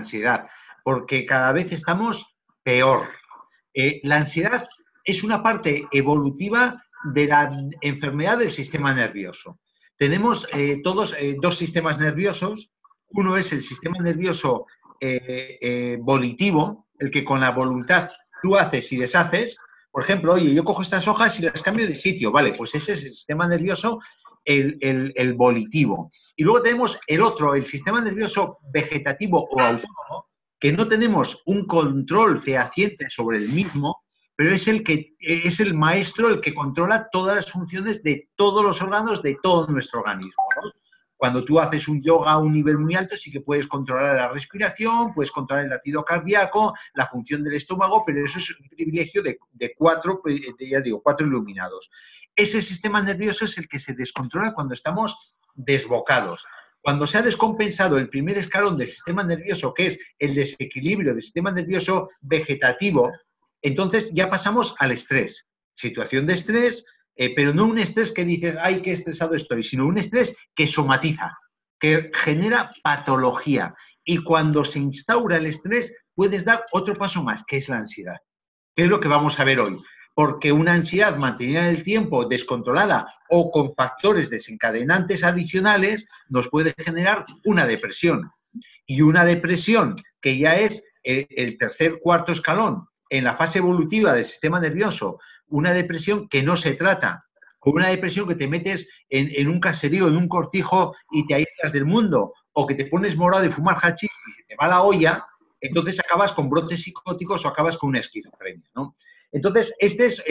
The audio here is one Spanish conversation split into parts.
ansiedad, porque cada vez estamos peor. La ansiedad es una parte evolutiva de la enfermedad del sistema nervioso. Tenemos todos dos sistemas nerviosos. Uno es el sistema nervioso volitivo, el que con la voluntad tú haces y deshaces. Por ejemplo, oye, yo cojo estas hojas y las cambio de sitio. Vale, pues ese es el sistema nervioso, el volitivo. Y luego tenemos el otro, el sistema nervioso vegetativo o autónomo, que no tenemos un control fehaciente sobre el mismo, pero es el maestro el que controla todas las funciones de todos los órganos de todo nuestro organismo, ¿no? Cuando tú haces un yoga a un nivel muy alto, sí que puedes controlar la respiración, puedes controlar el latido cardíaco, la función del estómago, pero eso es un privilegio de cuatro, ya digo, cuatro iluminados. Ese sistema nervioso es el que se descontrola cuando estamos desbocados. Cuando se ha descompensado el primer escalón del sistema nervioso, que es el desequilibrio del sistema nervioso vegetativo, entonces ya pasamos al estrés. Situación de estrés, pero no un estrés que dices, ay, qué estresado estoy, sino un estrés que somatiza, que genera patología. Y cuando se instaura el estrés, puedes dar otro paso más, que es la ansiedad. ¿Qué es lo que vamos a ver hoy? Porque una ansiedad mantenida en el tiempo, descontrolada o con factores desencadenantes adicionales, nos puede generar una depresión. Y una depresión que ya es el tercer, cuarto escalón en la fase evolutiva del sistema nervioso, una depresión que no se trata, o una depresión que te metes en un caserío, en un cortijo y te aíslas del mundo, o que te pones morado de fumar hachís y se te va la olla, entonces acabas con brotes psicóticos o acabas con una esquizofrenia, ¿no? Entonces, este es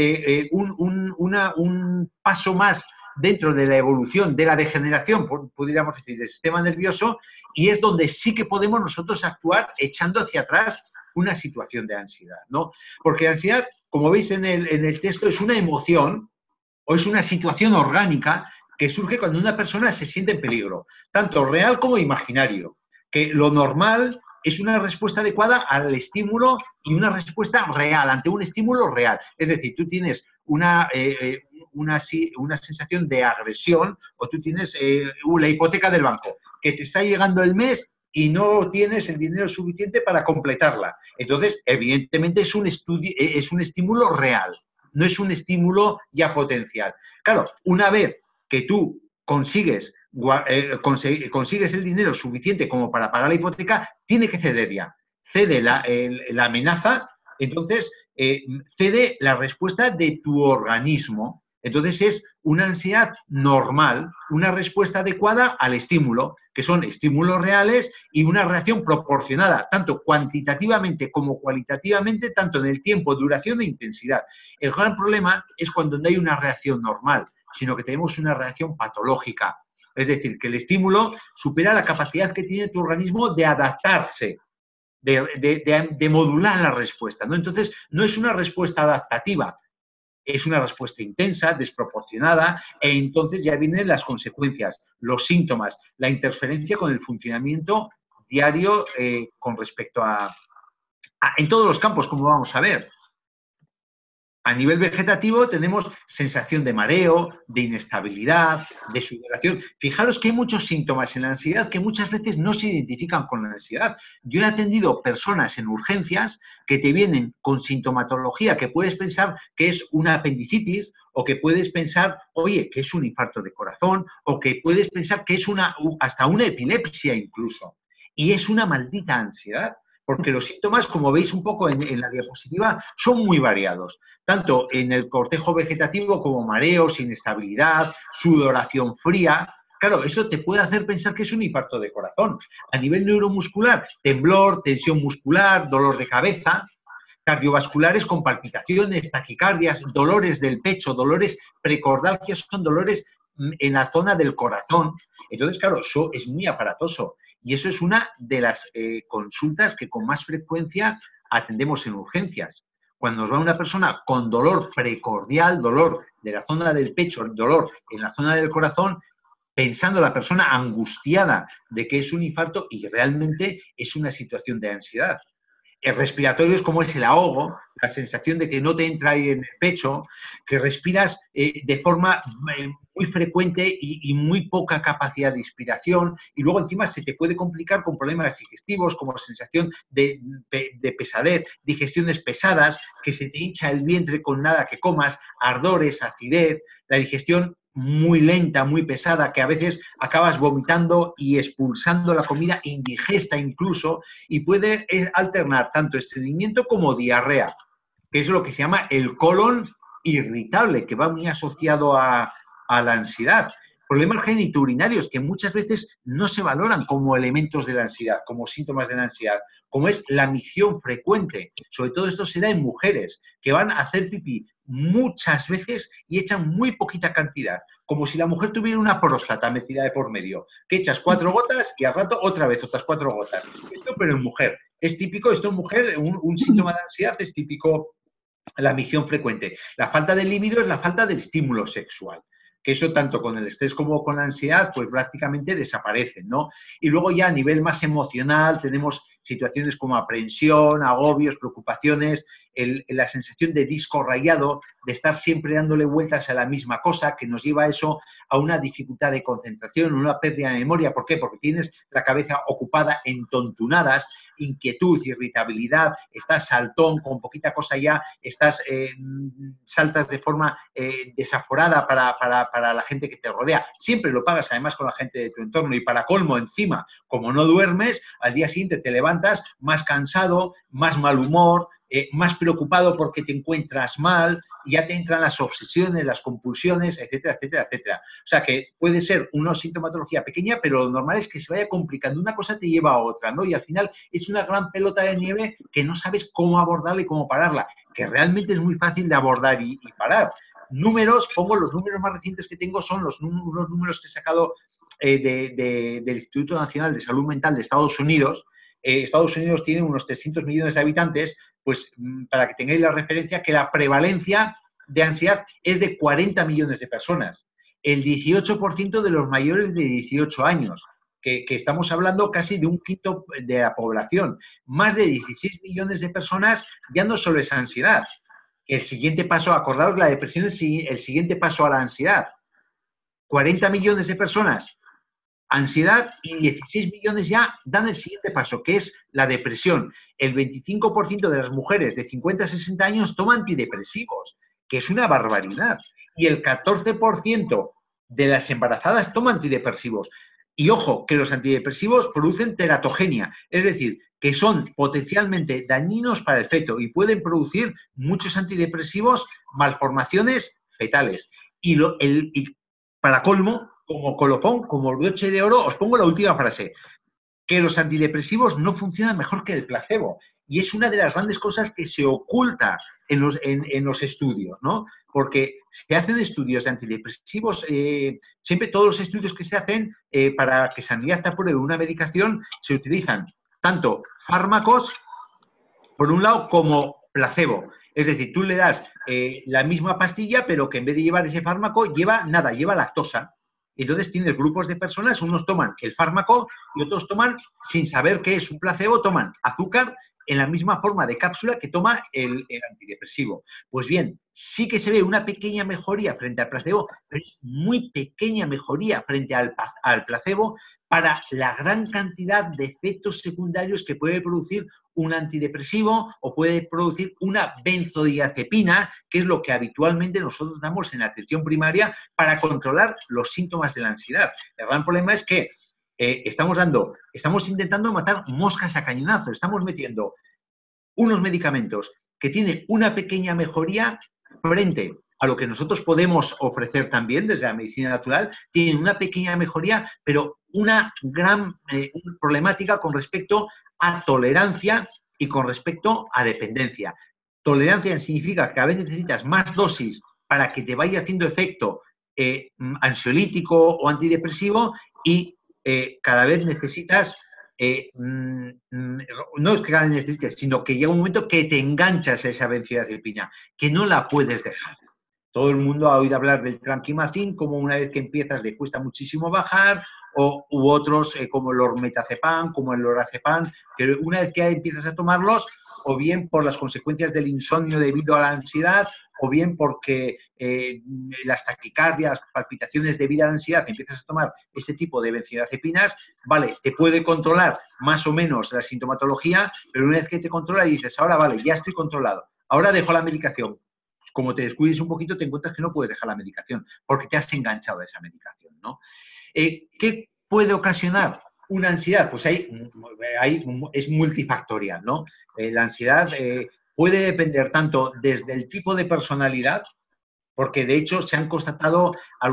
un paso más dentro de la evolución, de la degeneración, podríamos decir, del sistema nervioso, y es donde sí que podemos nosotros actuar echando hacia atrás una situación de ansiedad, ¿no? Porque la ansiedad, como veis en el texto, es una emoción o es una situación orgánica que surge cuando una persona se siente en peligro, tanto real como imaginario, que lo normal es una respuesta adecuada al estímulo y una respuesta real, ante un estímulo real. Es decir, tú tienes una sensación de agresión o tú tienes la hipoteca del banco, que te está llegando el mes y no tienes el dinero suficiente para completarla. Entonces, evidentemente es un estímulo real, no es un estímulo ya potencial. Claro, una vez que tú consigues el dinero suficiente como para pagar la hipoteca, tiene que ceder ya. Cede la amenaza, entonces cede la respuesta de tu organismo. Entonces es una ansiedad normal, una respuesta adecuada al estímulo, que son estímulos reales y una reacción proporcionada, tanto cuantitativamente como cualitativamente, tanto en el tiempo, duración e intensidad. El gran problema es cuando no hay una reacción normal, sino que tenemos una reacción patológica. Es decir, que el estímulo supera la capacidad que tiene tu organismo de adaptarse, de modular la respuesta, ¿no? Entonces, no es una respuesta adaptativa, es una respuesta intensa, desproporcionada, e entonces ya vienen las consecuencias, los síntomas, la interferencia con el funcionamiento diario con respecto en todos los campos, como vamos a ver. A nivel vegetativo tenemos sensación de mareo, de inestabilidad, de sudoración. Fijaros que hay muchos síntomas en la ansiedad que muchas veces no se identifican con la ansiedad. Yo he atendido personas en urgencias que te vienen con sintomatología que puedes pensar que es una apendicitis o que puedes pensar, oye, que es un infarto de corazón o que puedes pensar que es hasta una epilepsia incluso. Y es una maldita ansiedad. Porque los síntomas, como veis un poco en la diapositiva, son muy variados, tanto en el cortejo vegetativo como mareos, inestabilidad, sudoración fría. Claro, eso te puede hacer pensar que es un infarto de corazón. A nivel neuromuscular, temblor, tensión muscular, dolor de cabeza, cardiovasculares con palpitaciones, taquicardias, dolores del pecho, dolores precordalgias, son dolores en la zona del corazón. Entonces, claro, eso es muy aparatoso. Y eso es una de las consultas que con más frecuencia atendemos en urgencias. Cuando nos va una persona con dolor precordial, dolor de la zona del pecho, dolor en la zona del corazón, pensando la persona angustiada de que es un infarto y realmente es una situación de ansiedad. respiratorios como es el ahogo, la sensación de que no te entra aire en el pecho, que respiras de forma muy frecuente y muy poca capacidad de inspiración, y luego encima se te puede complicar con problemas digestivos como sensación de pesadez, digestiones pesadas, que se te hincha el vientre con nada que comas, ardores, acidez, la digestión muy lenta, muy pesada, que a veces acabas vomitando y expulsando la comida indigesta incluso, y puede alternar tanto estreñimiento como diarrea, que es lo que se llama el colon irritable, que va muy asociado a la ansiedad. Problemas genitourinarios que muchas veces no se valoran como elementos de la ansiedad, como síntomas de la ansiedad, como es la micción frecuente. Sobre todo esto se da en mujeres que van a hacer pipí muchas veces y echan muy poquita cantidad, como si la mujer tuviera una próstata metida de por medio, que echas 4 gotas y al rato otra vez otras 4 gotas. Esto pero en mujer. Es típico, esto en mujer, un síntoma de ansiedad es típico la micción frecuente. La falta de libido es la falta del estímulo sexual, que eso tanto con el estrés como con la ansiedad, pues prácticamente desaparecen, ¿no? Y luego ya a nivel más emocional tenemos situaciones como aprensión, agobios, preocupaciones, la sensación de disco rayado, de estar siempre dándole vueltas a la misma cosa, que nos lleva a eso a una dificultad de concentración, una pérdida de memoria. ¿Por qué? Porque tienes la cabeza ocupada en tontunadas, inquietud, irritabilidad, estás saltón, con poquita cosa ya, estás saltas de forma desaforada para la gente que te rodea. Siempre lo pagas además con la gente de tu entorno y para colmo encima, como no duermes, al día siguiente te levantas más cansado, más mal humor, más preocupado porque te encuentras mal, ya te entran las obsesiones, las compulsiones, etcétera, etcétera, etcétera. O sea que puede ser una sintomatología pequeña, pero lo normal es que se vaya complicando. Una cosa te lleva a otra, ¿no? Y al final es una gran pelota de nieve que no sabes cómo abordarla y cómo pararla, que realmente es muy fácil de abordar y parar. Números, pongo los números más recientes que tengo, son unos números que he sacado del Instituto Nacional de Salud Mental de Estados Unidos. Estados Unidos tiene unos 300 millones de habitantes, pues para que tengáis la referencia, que la prevalencia de ansiedad es de 40 millones de personas. El 18% de los mayores de 18 años, que estamos hablando casi de un quinto de la población. Más de 16 millones de personas ya no solo es ansiedad. El siguiente paso, acordaos, la depresión es el siguiente paso a la ansiedad. 40 millones de personas, ansiedad, y 16 millones ya dan el siguiente paso, que es la depresión. El 25% de las mujeres de 50 a 60 años toman antidepresivos, que es una barbaridad. Y el 14% de las embarazadas toman antidepresivos. Y ojo, que los antidepresivos producen teratogenia, es decir, que son potencialmente dañinos para el feto y pueden producir muchos antidepresivos malformaciones fetales. Y para colmo, como colofón, como broche de oro, os pongo la última frase, que los antidepresivos no funcionan mejor que el placebo. Y es una de las grandes cosas que se oculta en los estudios, ¿no? Porque se hacen estudios de antidepresivos, siempre todos los estudios que se hacen para que Sanidad te apruebe una medicación, se utilizan tanto fármacos, por un lado, como placebo. Es decir, tú le das la misma pastilla, pero que en vez de llevar ese fármaco, lleva lactosa. Entonces tienes grupos de personas, unos toman el fármaco y otros toman, sin saber qué es un placebo, toman azúcar en la misma forma de cápsula que toma el antidepresivo. Pues bien, sí que se ve una pequeña mejoría frente al placebo, pero es muy pequeña mejoría frente al placebo para la gran cantidad de efectos secundarios que puede producir un antidepresivo o puede producir una benzodiazepina, que es lo que habitualmente nosotros damos en la atención primaria para controlar los síntomas de la ansiedad. El gran problema es que estamos intentando matar moscas a cañonazos, estamos metiendo unos medicamentos que tienen una pequeña mejoría frente a lo que nosotros podemos ofrecer también desde la medicina natural, tienen una pequeña mejoría, pero una gran problemática con respecto a tolerancia y con respecto a dependencia. Tolerancia significa que a veces necesitas más dosis para que te vaya haciendo efecto ansiolítico o antidepresivo y cada vez necesitas no es que cada vez necesites, sino que llega un momento que te enganchas a esa benzodiazepina, que no la puedes dejar. Todo el mundo ha oído hablar del trankimazin, como una vez que empiezas le cuesta muchísimo bajar, u otros como el ormetazepam, como el lorazepam, que una vez que empiezas a tomarlos, o bien por las consecuencias del insomnio debido a la ansiedad, o bien porque las taquicardias, palpitaciones debido a la ansiedad, empiezas a tomar este tipo de benzodiazepinas, vale, te puede controlar más o menos la sintomatología, pero una vez que te controla y dices, ahora vale, ya estoy controlado, ahora dejo la medicación. Como te descuides un poquito, te encuentras que no puedes dejar la medicación, porque te has enganchado a esa medicación, ¿no? ¿Qué puede ocasionar una ansiedad? Pues es multifactorial, ¿no? La ansiedad puede depender tanto desde el tipo de personalidad, porque de hecho se han constatado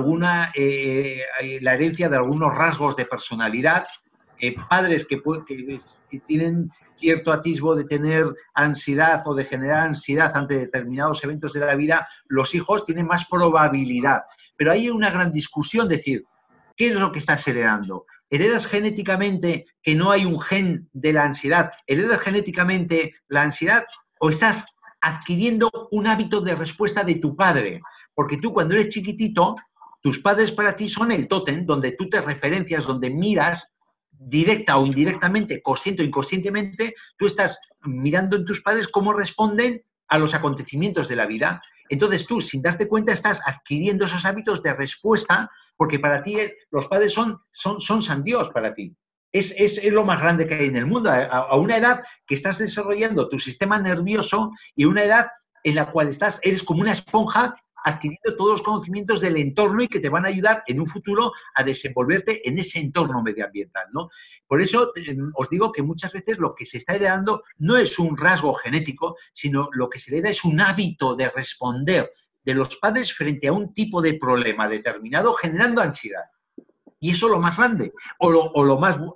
la herencia de algunos rasgos de personalidad, padres que tienen cierto atisbo de tener ansiedad o de generar ansiedad ante determinados eventos de la vida, los hijos tienen más probabilidad. Pero hay una gran discusión, decir, ¿qué es lo que estás heredando? ¿Heredas genéticamente que no hay un gen de la ansiedad? ¿Heredas genéticamente la ansiedad o estás adquiriendo un hábito de respuesta de tu padre? Porque tú cuando eres chiquitito, tus padres para ti son el tótem, donde tú te referencias, donde miras, directa o indirectamente, consciente o inconscientemente, tú estás mirando en tus padres cómo responden a los acontecimientos de la vida. Entonces tú, sin darte cuenta, estás adquiriendo esos hábitos de respuesta, porque para ti los padres son San Dios para ti. Es lo más grande que hay en el mundo, a una edad que estás desarrollando tu sistema nervioso y una edad en la cual eres como una esponja adquiriendo todos los conocimientos del entorno y que te van a ayudar en un futuro a desenvolverte en ese entorno medioambiental, ¿no? Por eso os digo que muchas veces lo que se está heredando no es un rasgo genético, sino lo que se hereda es un hábito de responder de los padres frente a un tipo de problema determinado, generando ansiedad. Y eso es lo más grande, o lo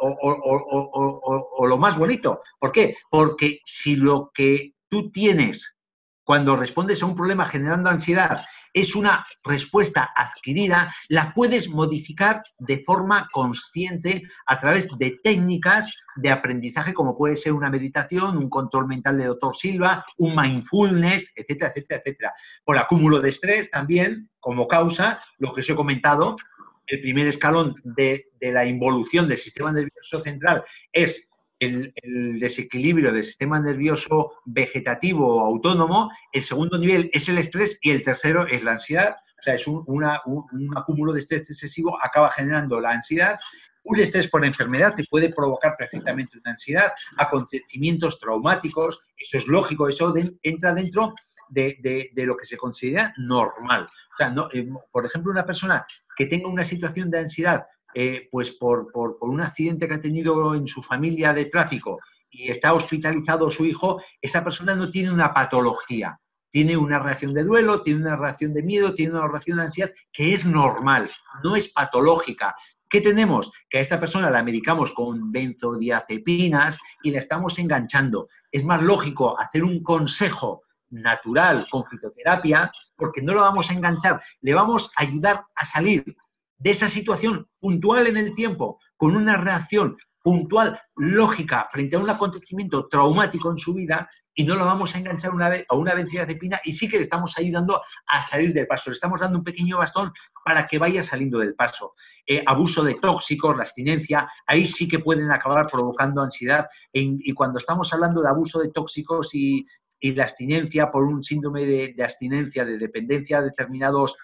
más bonito. ¿Por qué? Porque si lo que tú tienes cuando respondes a un problema generando ansiedad es una respuesta adquirida, la puedes modificar de forma consciente a través de técnicas de aprendizaje, como puede ser una meditación, un control mental de Dr. Silva, un mindfulness, etcétera, etcétera, etcétera. Por acúmulo de estrés también, como causa, lo que os he comentado, el primer escalón de la involución del sistema nervioso central es el desequilibrio del sistema nervioso vegetativo o autónomo, el segundo nivel es el estrés y el tercero es la ansiedad. O sea, es un acúmulo de estrés excesivo, acaba generando la ansiedad. Un estrés por enfermedad te puede provocar perfectamente una ansiedad, acontecimientos traumáticos, eso es lógico, eso entra dentro de lo que se considera normal. O sea, no, por ejemplo, una persona que tenga una situación de ansiedad pues por un accidente que ha tenido en su familia de tráfico y está hospitalizado su hijo, esa persona no tiene una patología, tiene una reacción de duelo, tiene una reacción de miedo, tiene una reacción de ansiedad que es normal, no es patológica. ¿Qué tenemos? Que a esta persona la medicamos con benzodiazepinas y la estamos enganchando. Es más lógico hacer un consejo natural con fitoterapia porque no lo vamos a enganchar, le vamos a ayudar a salir de esa situación puntual en el tiempo, con una reacción puntual, lógica, frente a un acontecimiento traumático en su vida, y no lo vamos a enganchar a una benzodiazepina y sí que le estamos ayudando a salir del paso. Le estamos dando un pequeño bastón para que vaya saliendo del paso. Abuso de tóxicos, la abstinencia, ahí sí que pueden acabar provocando ansiedad. Y cuando estamos hablando de abuso de tóxicos y la abstinencia por un síndrome de abstinencia, de dependencia a determinados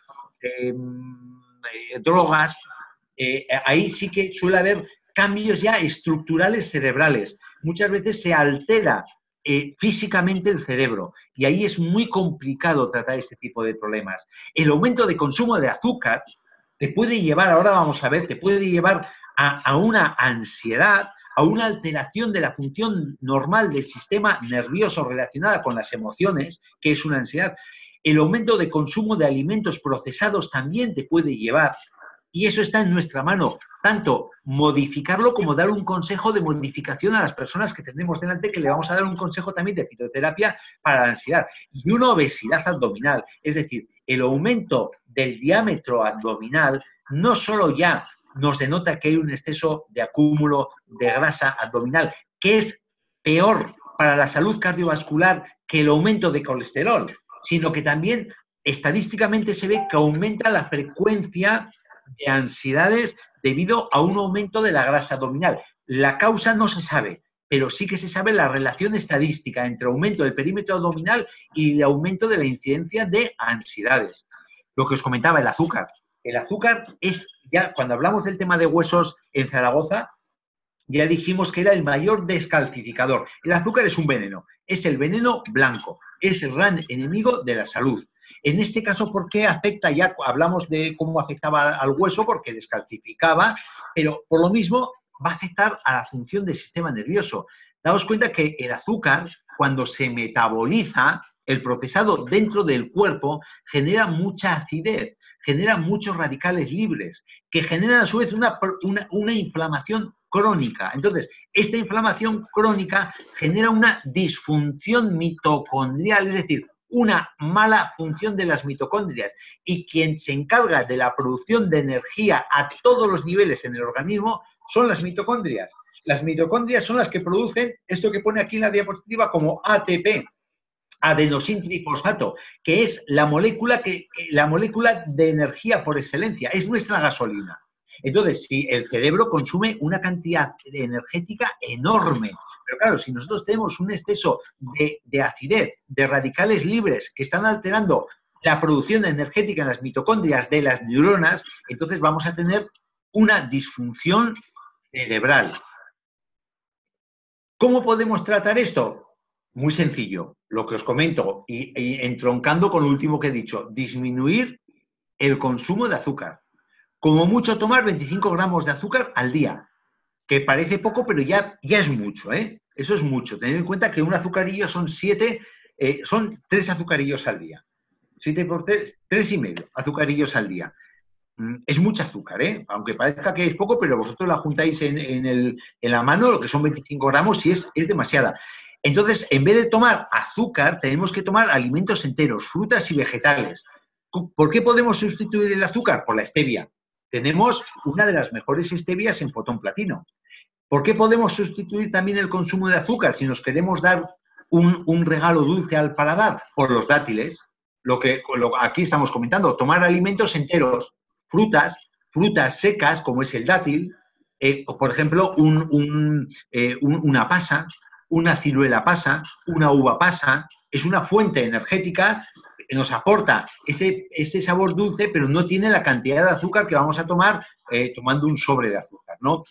drogas, ahí sí que suele haber cambios ya estructurales cerebrales. Muchas veces se altera físicamente el cerebro y ahí es muy complicado tratar este tipo de problemas. El aumento de consumo de azúcar te puede llevar, ahora vamos a ver, te puede llevar a una ansiedad, a una alteración de la función normal del sistema nervioso relacionada con las emociones, que es una ansiedad. El aumento de consumo de alimentos procesados también te puede llevar, y eso está en nuestra mano, tanto modificarlo como dar un consejo de modificación a las personas que tenemos delante, que le vamos a dar un consejo también de fitoterapia para la ansiedad. Y una obesidad abdominal, es decir, el aumento del diámetro abdominal no solo ya nos denota que hay un exceso de acúmulo de grasa abdominal, que es peor para la salud cardiovascular que el aumento de colesterol, sino que también estadísticamente se ve que aumenta la frecuencia de ansiedades debido a un aumento de la grasa abdominal. La causa no se sabe, pero sí que se sabe la relación estadística entre aumento del perímetro abdominal y el aumento de la incidencia de ansiedades. Lo que os comentaba, el azúcar. El azúcar es, ya cuando hablamos del tema de huesos en Zaragoza, ya dijimos que era el mayor descalcificador. El azúcar es un veneno, es el veneno blanco, es el gran enemigo de la salud. En este caso, ¿por qué afecta? Ya hablamos de cómo afectaba al hueso, porque descalcificaba, pero por lo mismo va a afectar a la función del sistema nervioso. Daos cuenta que el azúcar, cuando se metaboliza, el procesado dentro del cuerpo, genera mucha acidez, genera muchos radicales libres, que generan a su vez una inflamación crónica. Entonces, esta inflamación crónica genera una disfunción mitocondrial, es decir, una mala función de las mitocondrias. Y quien se encarga de la producción de energía a todos los niveles en el organismo son las mitocondrias. Las mitocondrias son las que producen esto que pone aquí en la diapositiva como ATP, adenosín trifosfato, que es la molécula de energía por excelencia, es nuestra gasolina. Entonces, si el cerebro consume una cantidad energética enorme, pero claro, si nosotros tenemos un exceso de acidez, de radicales libres que están alterando la producción energética en las mitocondrias de las neuronas, entonces vamos a tener una disfunción cerebral. ¿Cómo podemos tratar esto? Muy sencillo, lo que os comento, y entroncando con lo último que he dicho, disminuir el consumo de azúcar. Como mucho tomar 25 gramos de azúcar al día, que parece poco, pero ya es mucho, ¿eh? Eso es mucho. Tened en cuenta que un azucarillo son 3 azucarillos al día. 7 por 3, 3,5 azucarillos al día. Es mucho azúcar, ¿eh? Aunque parezca que es poco, pero vosotros la juntáis en la mano, lo que son 25 gramos, y es demasiada. Entonces, en vez de tomar azúcar, tenemos que tomar alimentos enteros, frutas y vegetales. ¿Por qué podemos sustituir el azúcar? Por la stevia. Tenemos una de las mejores stevias en Fotón Platino. ¿Por qué podemos sustituir también el consumo de azúcar si nos queremos dar un regalo dulce al paladar? Por los dátiles. Aquí estamos comentando, tomar alimentos enteros, frutas secas, como es el dátil, o por ejemplo, una pasa, una ciruela pasa, una uva pasa, es una fuente energética que nos aporta ese sabor dulce, pero no tiene la cantidad de azúcar que vamos a tomar tomando un sobre de azúcar, ¿no?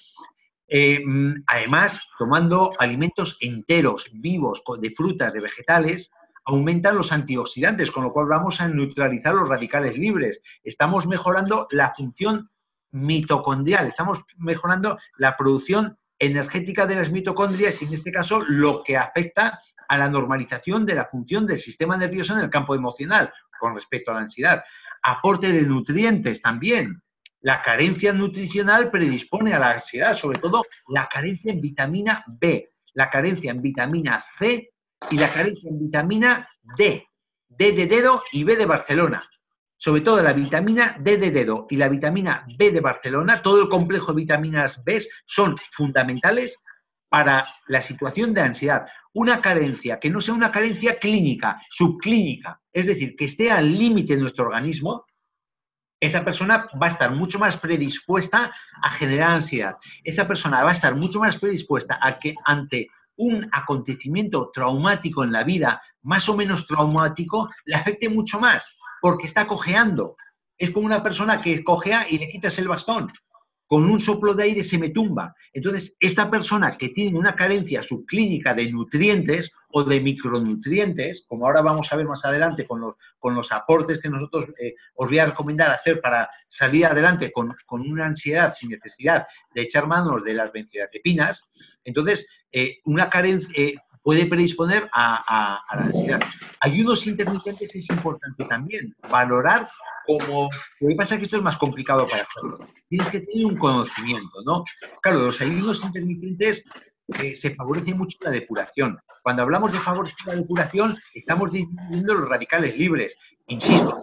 Además, tomando alimentos enteros, vivos, de frutas, de vegetales, aumentan los antioxidantes, con lo cual vamos a neutralizar los radicales libres. Estamos mejorando la función mitocondrial, estamos mejorando la producción energética de las mitocondrias y, en este caso, lo que afecta a la normalización de la función del sistema nervioso en el campo emocional con respecto a la ansiedad. Aporte de nutrientes también. La carencia nutricional predispone a la ansiedad, sobre todo la carencia en vitamina B, la carencia en vitamina C y la carencia en vitamina D. D de dedo y B de Barcelona. Sobre todo la vitamina D de dedo y la vitamina B de Barcelona, todo el complejo de vitaminas B son fundamentales para la situación de ansiedad. Una carencia que no sea una carencia clínica, subclínica, es decir, que esté al límite de nuestro organismo, esa persona va a estar mucho más predispuesta a generar ansiedad. Esa persona va a estar mucho más predispuesta a que ante un acontecimiento traumático en la vida, más o menos traumático, le afecte mucho más, porque está cojeando. Es como una persona que cojea y le quitas el bastón. Con un soplo de aire se me tumba. Entonces, esta persona que tiene una carencia subclínica de nutrientes o de micronutrientes, como ahora vamos a ver más adelante con los aportes que nosotros os voy a recomendar hacer para salir adelante con una ansiedad sin necesidad de echar manos de las benzodiazepinas, entonces una carencia puede predisponer a la ansiedad. Ayunos intermitentes es importante también, valorar como... Lo que pasa es que esto es más complicado para hacerlo. Tienes que tener un conocimiento, ¿no? Claro, los ayunos intermitentes se favorece mucho la depuración. Cuando hablamos de favorecer la depuración, estamos disminuyendo los radicales libres. Insisto,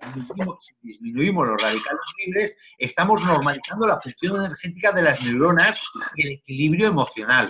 si disminuimos los radicales libres, estamos normalizando la función energética de las neuronas y el equilibrio emocional.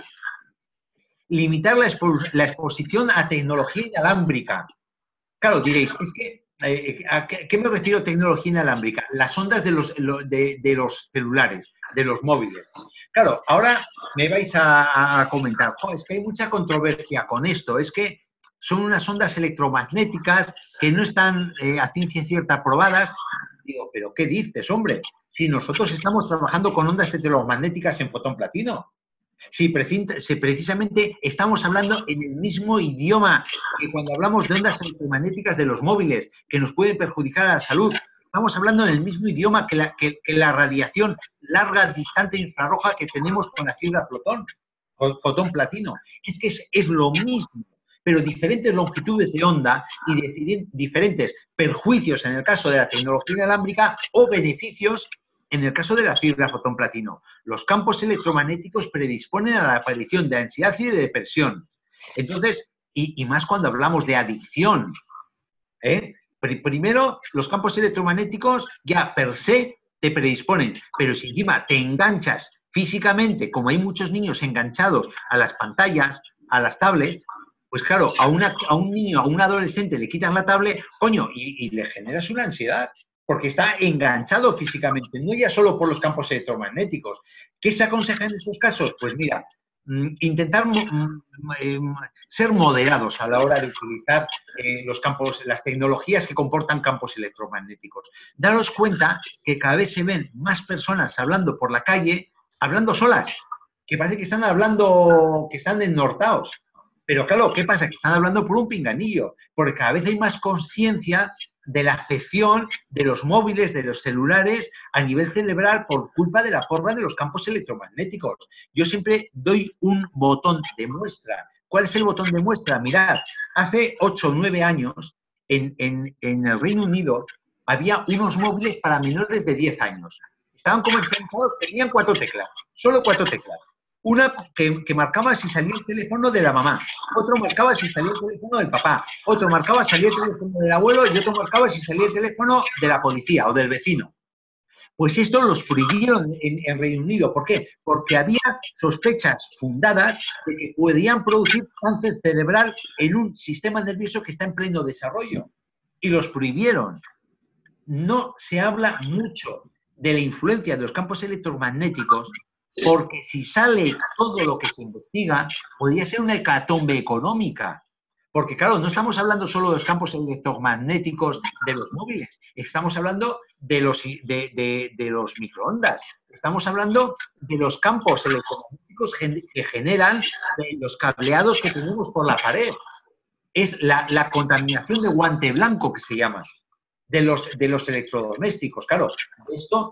Limitar la exposición a tecnología inalámbrica. Claro, diréis, es que ¿A qué me refiero tecnología inalámbrica? Las ondas de los celulares, de los móviles. Claro, ahora me vais a comentar, es que hay mucha controversia con esto, es que son unas ondas electromagnéticas que no están a ciencia cierta probadas. Digo, pero ¿qué dices, hombre? Si nosotros estamos trabajando con ondas electromagnéticas en fotón platino. Si precisamente estamos hablando en el mismo idioma que cuando hablamos de ondas electromagnéticas de los móviles, que nos pueden perjudicar a la salud, estamos hablando en el mismo idioma que la radiación larga, distante infrarroja que tenemos con la fibra fotón platino. Es que es lo mismo, pero diferentes longitudes de onda y diferentes perjuicios en el caso de la tecnología inalámbrica o beneficios en el caso de la fibra fotón platino. Los campos electromagnéticos predisponen a la aparición de ansiedad y de depresión. Entonces, y más cuando hablamos de adicción. Primero, los campos electromagnéticos ya per se te predisponen, pero si encima te enganchas físicamente, como hay muchos niños enganchados a las pantallas, a las tablets, pues claro, a un niño, a un adolescente le quitan la tablet, coño, y le generas una ansiedad, porque está enganchado físicamente, no ya solo por los campos electromagnéticos. ¿Qué se aconseja en estos casos? Pues mira, intentar ser moderados a la hora de utilizar los campos, las tecnologías que comportan campos electromagnéticos. Daros cuenta que cada vez se ven más personas hablando por la calle, hablando solas, que parece que están hablando, que están ennortados. Pero claro, ¿qué pasa? Que están hablando por un pinganillo, porque cada vez hay más conciencia de la afección de los móviles, de los celulares a nivel cerebral por culpa de la porra de los campos electromagnéticos. Yo siempre doy un botón de muestra. ¿Cuál es el botón de muestra? Mirad, hace 8 o 9 años en el Reino Unido había unos móviles para menores de 10 años. Estaban comercializados, tenían 4 teclas, solo 4 teclas. Una que marcaba si salía el teléfono de la mamá, otro marcaba si salía el teléfono del papá, otro marcaba si salía el teléfono del abuelo y otro marcaba si salía el teléfono de la policía o del vecino. Pues esto los prohibieron en Reino Unido. ¿Por qué? Porque había sospechas fundadas de que podían producir cáncer cerebral en un sistema nervioso que está en pleno desarrollo. Y los prohibieron. No se habla mucho de la influencia de los campos electromagnéticos, porque si sale todo lo que se investiga, podría ser una hecatombe económica. Porque, claro, no estamos hablando solo de los campos electromagnéticos de los móviles, estamos hablando de los microondas, estamos hablando de los campos electromagnéticos que generan los cableados que tenemos por la pared. Es la contaminación de guante blanco que se llama, de los electrodomésticos. Claro, esto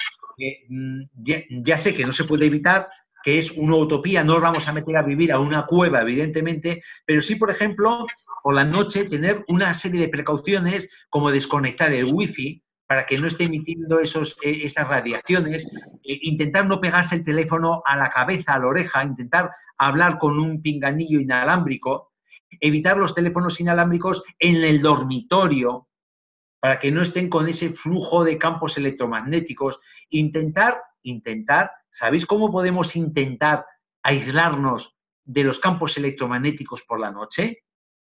ya sé que no se puede evitar, que es una utopía, no nos vamos a meter a vivir a una cueva, evidentemente, pero sí, por ejemplo, por la noche tener una serie de precauciones como desconectar el wifi para que no esté emitiendo esas radiaciones, intentar no pegarse el teléfono a la cabeza, a la oreja, intentar hablar con un pinganillo inalámbrico, evitar los teléfonos inalámbricos en el dormitorio, para que no estén con ese flujo de campos electromagnéticos. Intentar, ¿sabéis cómo podemos intentar aislarnos de los campos electromagnéticos por la noche?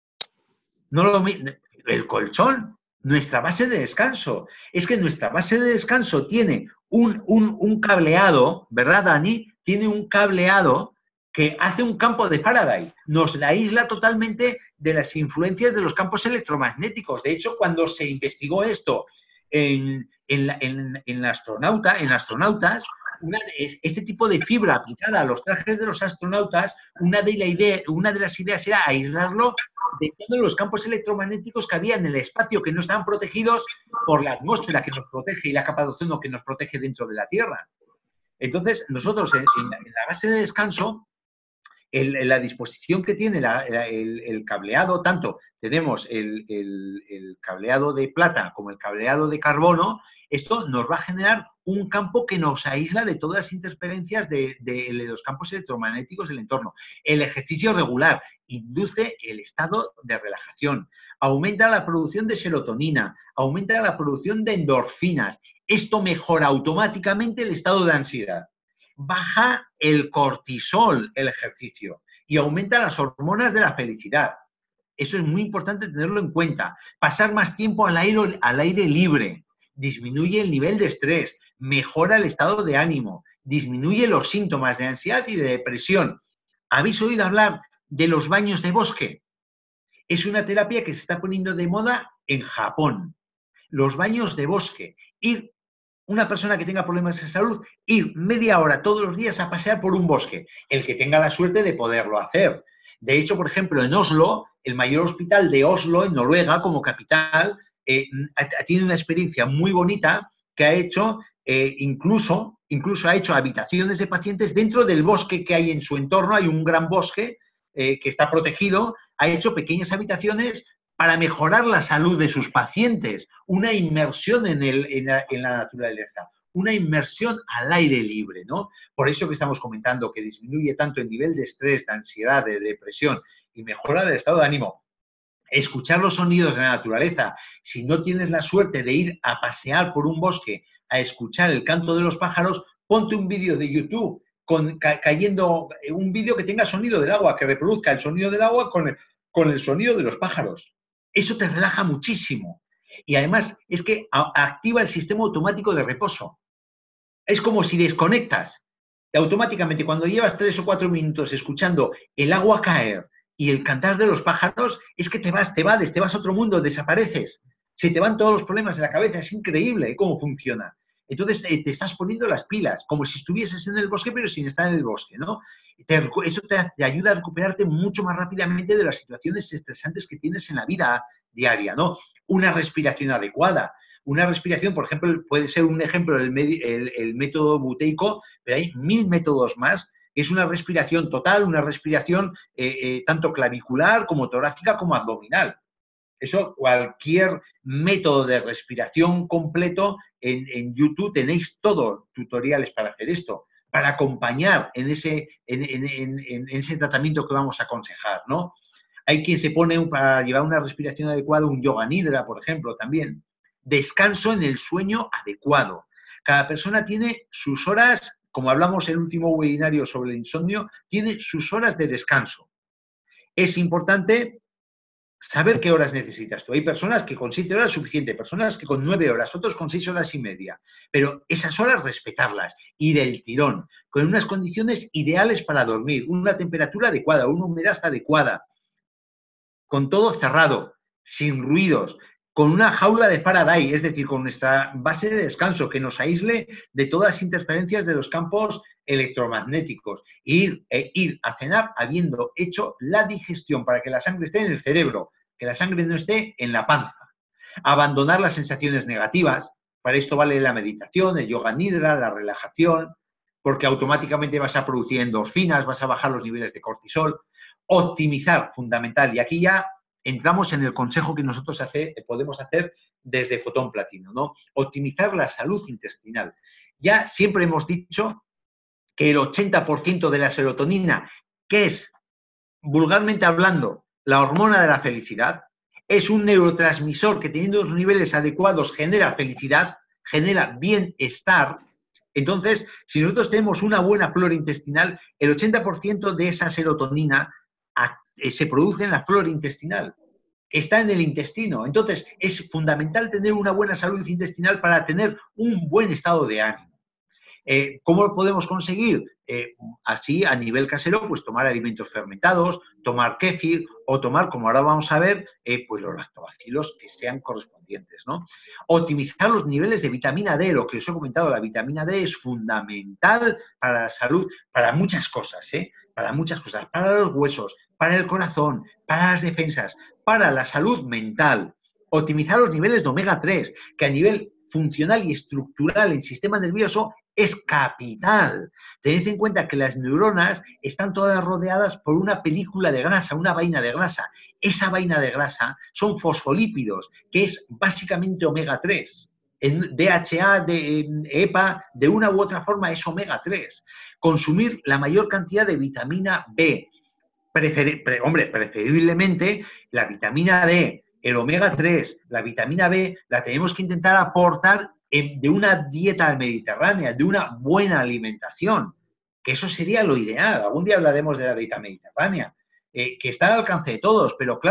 El colchón, nuestra base de descanso. Es que nuestra base de descanso tiene un cableado, ¿verdad, Dani? Tiene un cableado que hace un campo de Faraday, nos la aísla totalmente de las influencias de los campos electromagnéticos. De hecho, cuando se investigó esto en astronautas, este tipo de fibra aplicada a los trajes de los astronautas, una de las ideas era aislarlo de todos los campos electromagnéticos que había en el espacio, que no estaban protegidos por la atmósfera que nos protege y la capa de ozono que nos protege dentro de la Tierra. Entonces, nosotros en la base de descanso, la disposición que tiene el cableado, tanto tenemos el cableado de plata como el cableado de carbono, esto nos va a generar un campo que nos aísla de todas las interferencias de los campos electromagnéticos del entorno. El ejercicio regular induce el estado de relajación, aumenta la producción de serotonina, aumenta la producción de endorfinas. Esto mejora automáticamente el estado de ansiedad. Baja el cortisol, el ejercicio, y aumenta las hormonas de la felicidad. Eso es muy importante tenerlo en cuenta. Pasar más tiempo al aire libre disminuye el nivel de estrés, mejora el estado de ánimo, disminuye los síntomas de ansiedad y de depresión. ¿Habéis oído hablar de los baños de bosque? Es una terapia que se está poniendo de moda en Japón. Los baños de bosque. Una persona que tenga problemas de salud, ir media hora todos los días a pasear por un bosque, el que tenga la suerte de poderlo hacer. De hecho, por ejemplo, en Oslo, el mayor hospital de Oslo, en Noruega, como capital, tiene una experiencia muy bonita que ha hecho, incluso ha hecho habitaciones de pacientes dentro del bosque que hay en su entorno. Hay un gran bosque que está protegido, ha hecho pequeñas habitaciones para mejorar la salud de sus pacientes, una inmersión en la naturaleza, una inmersión al aire libre, ¿no? Por eso que estamos comentando que disminuye tanto el nivel de estrés, de ansiedad, de depresión y mejora el estado de ánimo. Escuchar los sonidos de la naturaleza. Si no tienes la suerte de ir a pasear por un bosque a escuchar el canto de los pájaros, ponte un vídeo de YouTube cayendo, un vídeo que tenga sonido del agua, que reproduzca el sonido del agua con el sonido de los pájaros. Eso te relaja muchísimo. Y además es que activa el sistema automático de reposo. Es como si desconectas. Y automáticamente, cuando llevas 3 o 4 minutos escuchando el agua caer y el cantar de los pájaros, es que te vas a otro mundo, desapareces. Se te van todos los problemas de la cabeza. Es increíble cómo funciona. Entonces te estás poniendo las pilas, como si estuvieses en el bosque, pero sin estar en el bosque, ¿no? Eso te ayuda a recuperarte mucho más rápidamente de las situaciones estresantes que tienes en la vida diaria, ¿no? Una respiración adecuada. Una respiración, por ejemplo, puede ser un ejemplo el método buteico, pero hay 1000 métodos más. Es una respiración total, una respiración tanto clavicular como torácica como abdominal. Eso, cualquier método de respiración completo en YouTube tenéis todos tutoriales para hacer esto, para acompañar en ese tratamiento que vamos a aconsejar, ¿no? Hay quien se pone para llevar una respiración adecuada un yoga nidra, por ejemplo, también. Descanso en el sueño adecuado. Cada persona tiene sus horas, como hablamos en el último webinario sobre el insomnio, tiene sus horas de descanso. Es importante saber qué horas necesitas tú. Hay personas que con 7 horas es suficiente, personas que con 9 horas, otros con 6 horas y media. Pero esas horas respetarlas y del tirón, con unas condiciones ideales para dormir, una temperatura adecuada, una humedad adecuada, con todo cerrado, sin ruidos, con una jaula de Faraday, es decir, con nuestra base de descanso que nos aísle de todas las interferencias de los campos electromagnéticos. Ir a cenar habiendo hecho la digestión para que la sangre esté en el cerebro, que la sangre no esté en la panza. Abandonar las sensaciones negativas. Para esto vale la meditación, el yoga nidra, la relajación, porque automáticamente vas a producir endorfinas, vas a bajar los niveles de cortisol. Optimizar, fundamental. Y aquí ya entramos en el consejo que nosotros podemos hacer desde Fotón Platino, ¿no? Optimizar la salud intestinal. Ya siempre hemos dicho que el 80% de la serotonina, que es, vulgarmente hablando, la hormona de la felicidad, es un neurotransmisor que teniendo los niveles adecuados genera felicidad, genera bienestar. Entonces, si nosotros tenemos una buena flora intestinal, el 80% de esa serotonina se produce en la flora intestinal, está en el intestino. Entonces, es fundamental tener una buena salud intestinal para tener un buen estado de ánimo. ¿Cómo lo podemos conseguir? Así, a nivel casero, pues tomar alimentos fermentados, tomar kéfir o tomar, como ahora vamos a ver, pues los lactobacilos que sean correspondientes, ¿no? Optimizar los niveles de vitamina D, lo que os he comentado, la vitamina D es fundamental para la salud, para muchas cosas, para muchas cosas, para los huesos, para el corazón, para las defensas, para la salud mental. Optimizar los niveles de omega 3, que a nivel funcional y estructural en sistema nervioso es capital. Tened en cuenta que las neuronas están todas rodeadas por una película de grasa, una vaina de grasa. Esa vaina de grasa son fosfolípidos, que es básicamente omega 3. En DHA, EPA, de una u otra forma es omega 3. Consumir la mayor cantidad de vitamina B. Preferiblemente la vitamina D, el omega 3, la vitamina B, la tenemos que intentar aportar de una dieta mediterránea, de una buena alimentación, que eso sería lo ideal. Algún día hablaremos de la dieta mediterránea, que está al alcance de todos, pero claro,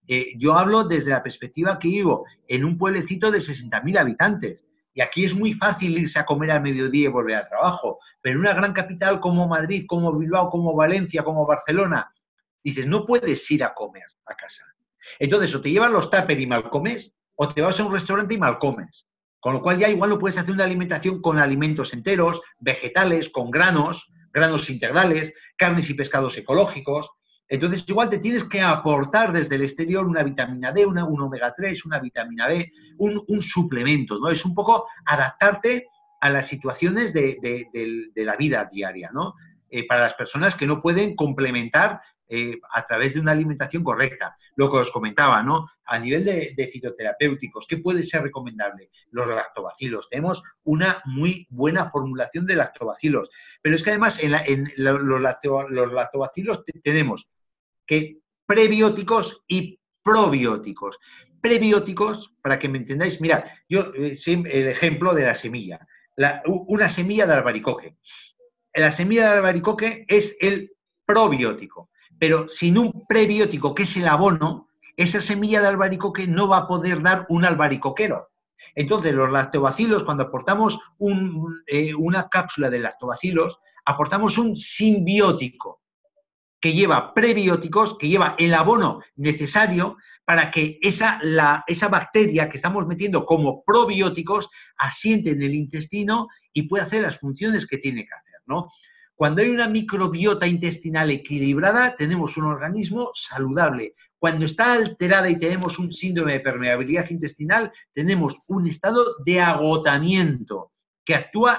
Yo hablo desde la perspectiva que vivo en un pueblecito de 60.000 habitantes. Y aquí es muy fácil irse a comer al mediodía y volver al trabajo. Pero en una gran capital como Madrid, como Bilbao, como Valencia, como Barcelona, dices, no puedes ir a comer a casa. Entonces, o te llevas los tupper y mal comes, o te vas a un restaurante y mal comes. Con lo cual ya igual no puedes hacer una alimentación con alimentos enteros, vegetales, con granos, granos integrales, carnes y pescados ecológicos. Entonces, igual te tienes que aportar desde el exterior una vitamina D, un omega 3, una vitamina B, un suplemento, ¿no? Es un poco adaptarte a las situaciones de la vida diaria, ¿no? Para las personas que no pueden complementar a través de una alimentación correcta. Lo que os comentaba, ¿no? A nivel de fitoterapéuticos, ¿qué puede ser recomendable? Los lactobacilos. Tenemos una muy buena formulación de lactobacilos. Pero es que además en los lactobacilos tenemos que prebióticos y probióticos. Prebióticos, para que me entendáis, mirad, yo el ejemplo de la semilla. Una semilla de albaricoque. La semilla de albaricoque es el probiótico, pero sin un prebiótico, que es el abono, esa semilla de albaricoque no va a poder dar un albaricoquero. Entonces, los lactobacilos, cuando aportamos una cápsula de lactobacilos, aportamos un simbiótico que lleva prebióticos, que lleva el abono necesario para que esa bacteria que estamos metiendo como probióticos asiente en el intestino y pueda hacer las funciones que tiene que hacer, ¿no? Cuando hay una microbiota intestinal equilibrada, tenemos un organismo saludable. Cuando está alterada y tenemos un síndrome de permeabilidad intestinal, tenemos un estado de agotamiento que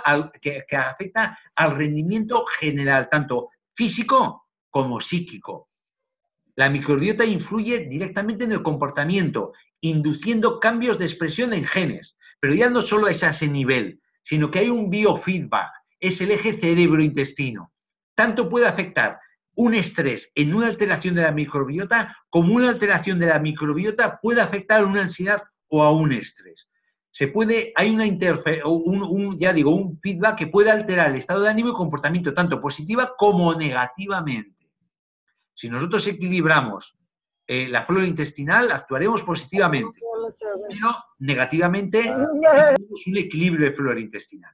afecta al rendimiento general, tanto físico como psíquico. La microbiota influye directamente en el comportamiento, induciendo cambios de expresión en genes. Pero ya no solo es a ese nivel, sino que hay un biofeedback, es el eje cerebro-intestino. Tanto puede afectar un estrés en una alteración de la microbiota, como una alteración de la microbiota puede afectar a una ansiedad o a un estrés. Hay una un feedback que puede alterar el estado de ánimo y comportamiento, tanto positiva como negativamente. Si nosotros equilibramos la flora intestinal, actuaremos positivamente, pero negativamente tenemos un equilibrio de flora intestinal.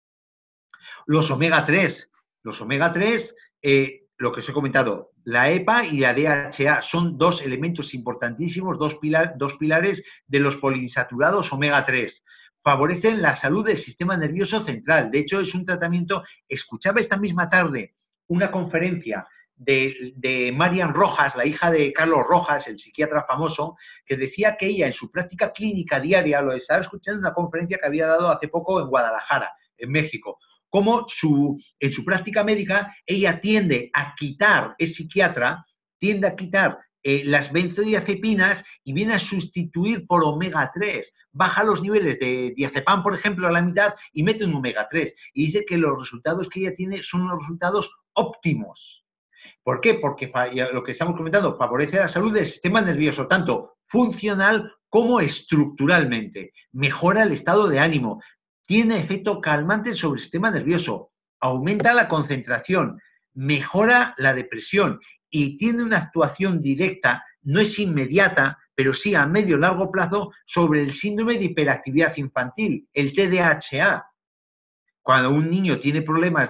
Los omega 3. Los omega 3, lo que os he comentado, la EPA y la DHA son dos elementos importantísimos, dos pilares de los poliinsaturados omega 3. Favorecen la salud del sistema nervioso central. De hecho, es un tratamiento. Escuchaba esta misma tarde una conferencia de Marian Rojas, la hija de Carlos Rojas, el psiquiatra famoso, que decía que ella en su práctica clínica diaria, lo estaba escuchando en una conferencia que había dado hace poco en Guadalajara, en México, como en su práctica médica ella tiende a quitar, es psiquiatra, tiende a quitar las benzodiazepinas y viene a sustituir por omega 3. Baja los niveles de diazepam, por ejemplo, a la mitad y mete un omega 3. Y dice que los resultados que ella tiene son unos resultados óptimos. ¿Por qué? Porque lo que estamos comentando favorece la salud del sistema nervioso, tanto funcional como estructuralmente. Mejora el estado de ánimo, tiene efecto calmante sobre el sistema nervioso, aumenta la concentración, mejora la depresión y tiene una actuación directa, no es inmediata, pero sí a medio y largo plazo, sobre el síndrome de hiperactividad infantil, el TDAH. Cuando un niño tiene problemas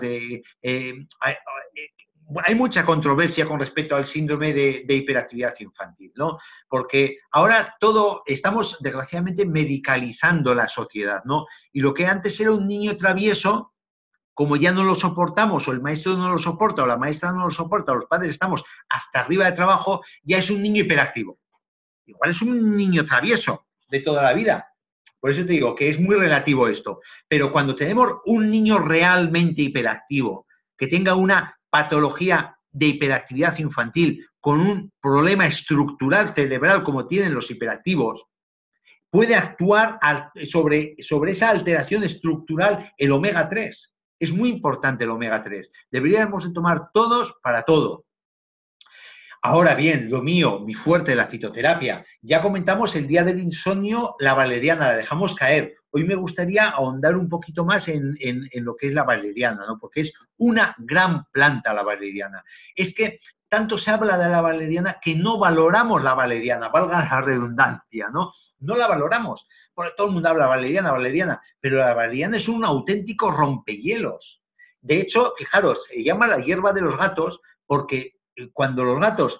hay mucha controversia con respecto al síndrome de hiperactividad infantil, ¿no? Porque ahora estamos desgraciadamente medicalizando la sociedad, ¿no? Y lo que antes era un niño travieso, como ya no lo soportamos, o el maestro no lo soporta, o la maestra no lo soporta, o los padres estamos hasta arriba de trabajo, ya es un niño hiperactivo. Igual es un niño travieso de toda la vida. Por eso te digo que es muy relativo esto. Pero cuando tenemos un niño realmente hiperactivo, que tenga una patología de hiperactividad infantil con un problema estructural cerebral como tienen los hiperactivos, puede actuar sobre esa alteración estructural el omega 3. Es muy importante el omega 3. Deberíamos de tomar todos para todo. Ahora bien, lo mío, mi fuerte, la fitoterapia. Ya comentamos el día del insomnio, la valeriana, la dejamos caer. Hoy me gustaría ahondar un poquito más en lo que es la valeriana, ¿no? Porque es una gran planta la valeriana. Es que tanto se habla de la valeriana que no valoramos la valeriana, valga la redundancia, ¿no? No la valoramos. Porque todo el mundo habla valeriana, pero la valeriana es un auténtico rompehielos. De hecho, fijaros, se llama la hierba de los gatos porque cuando los gatos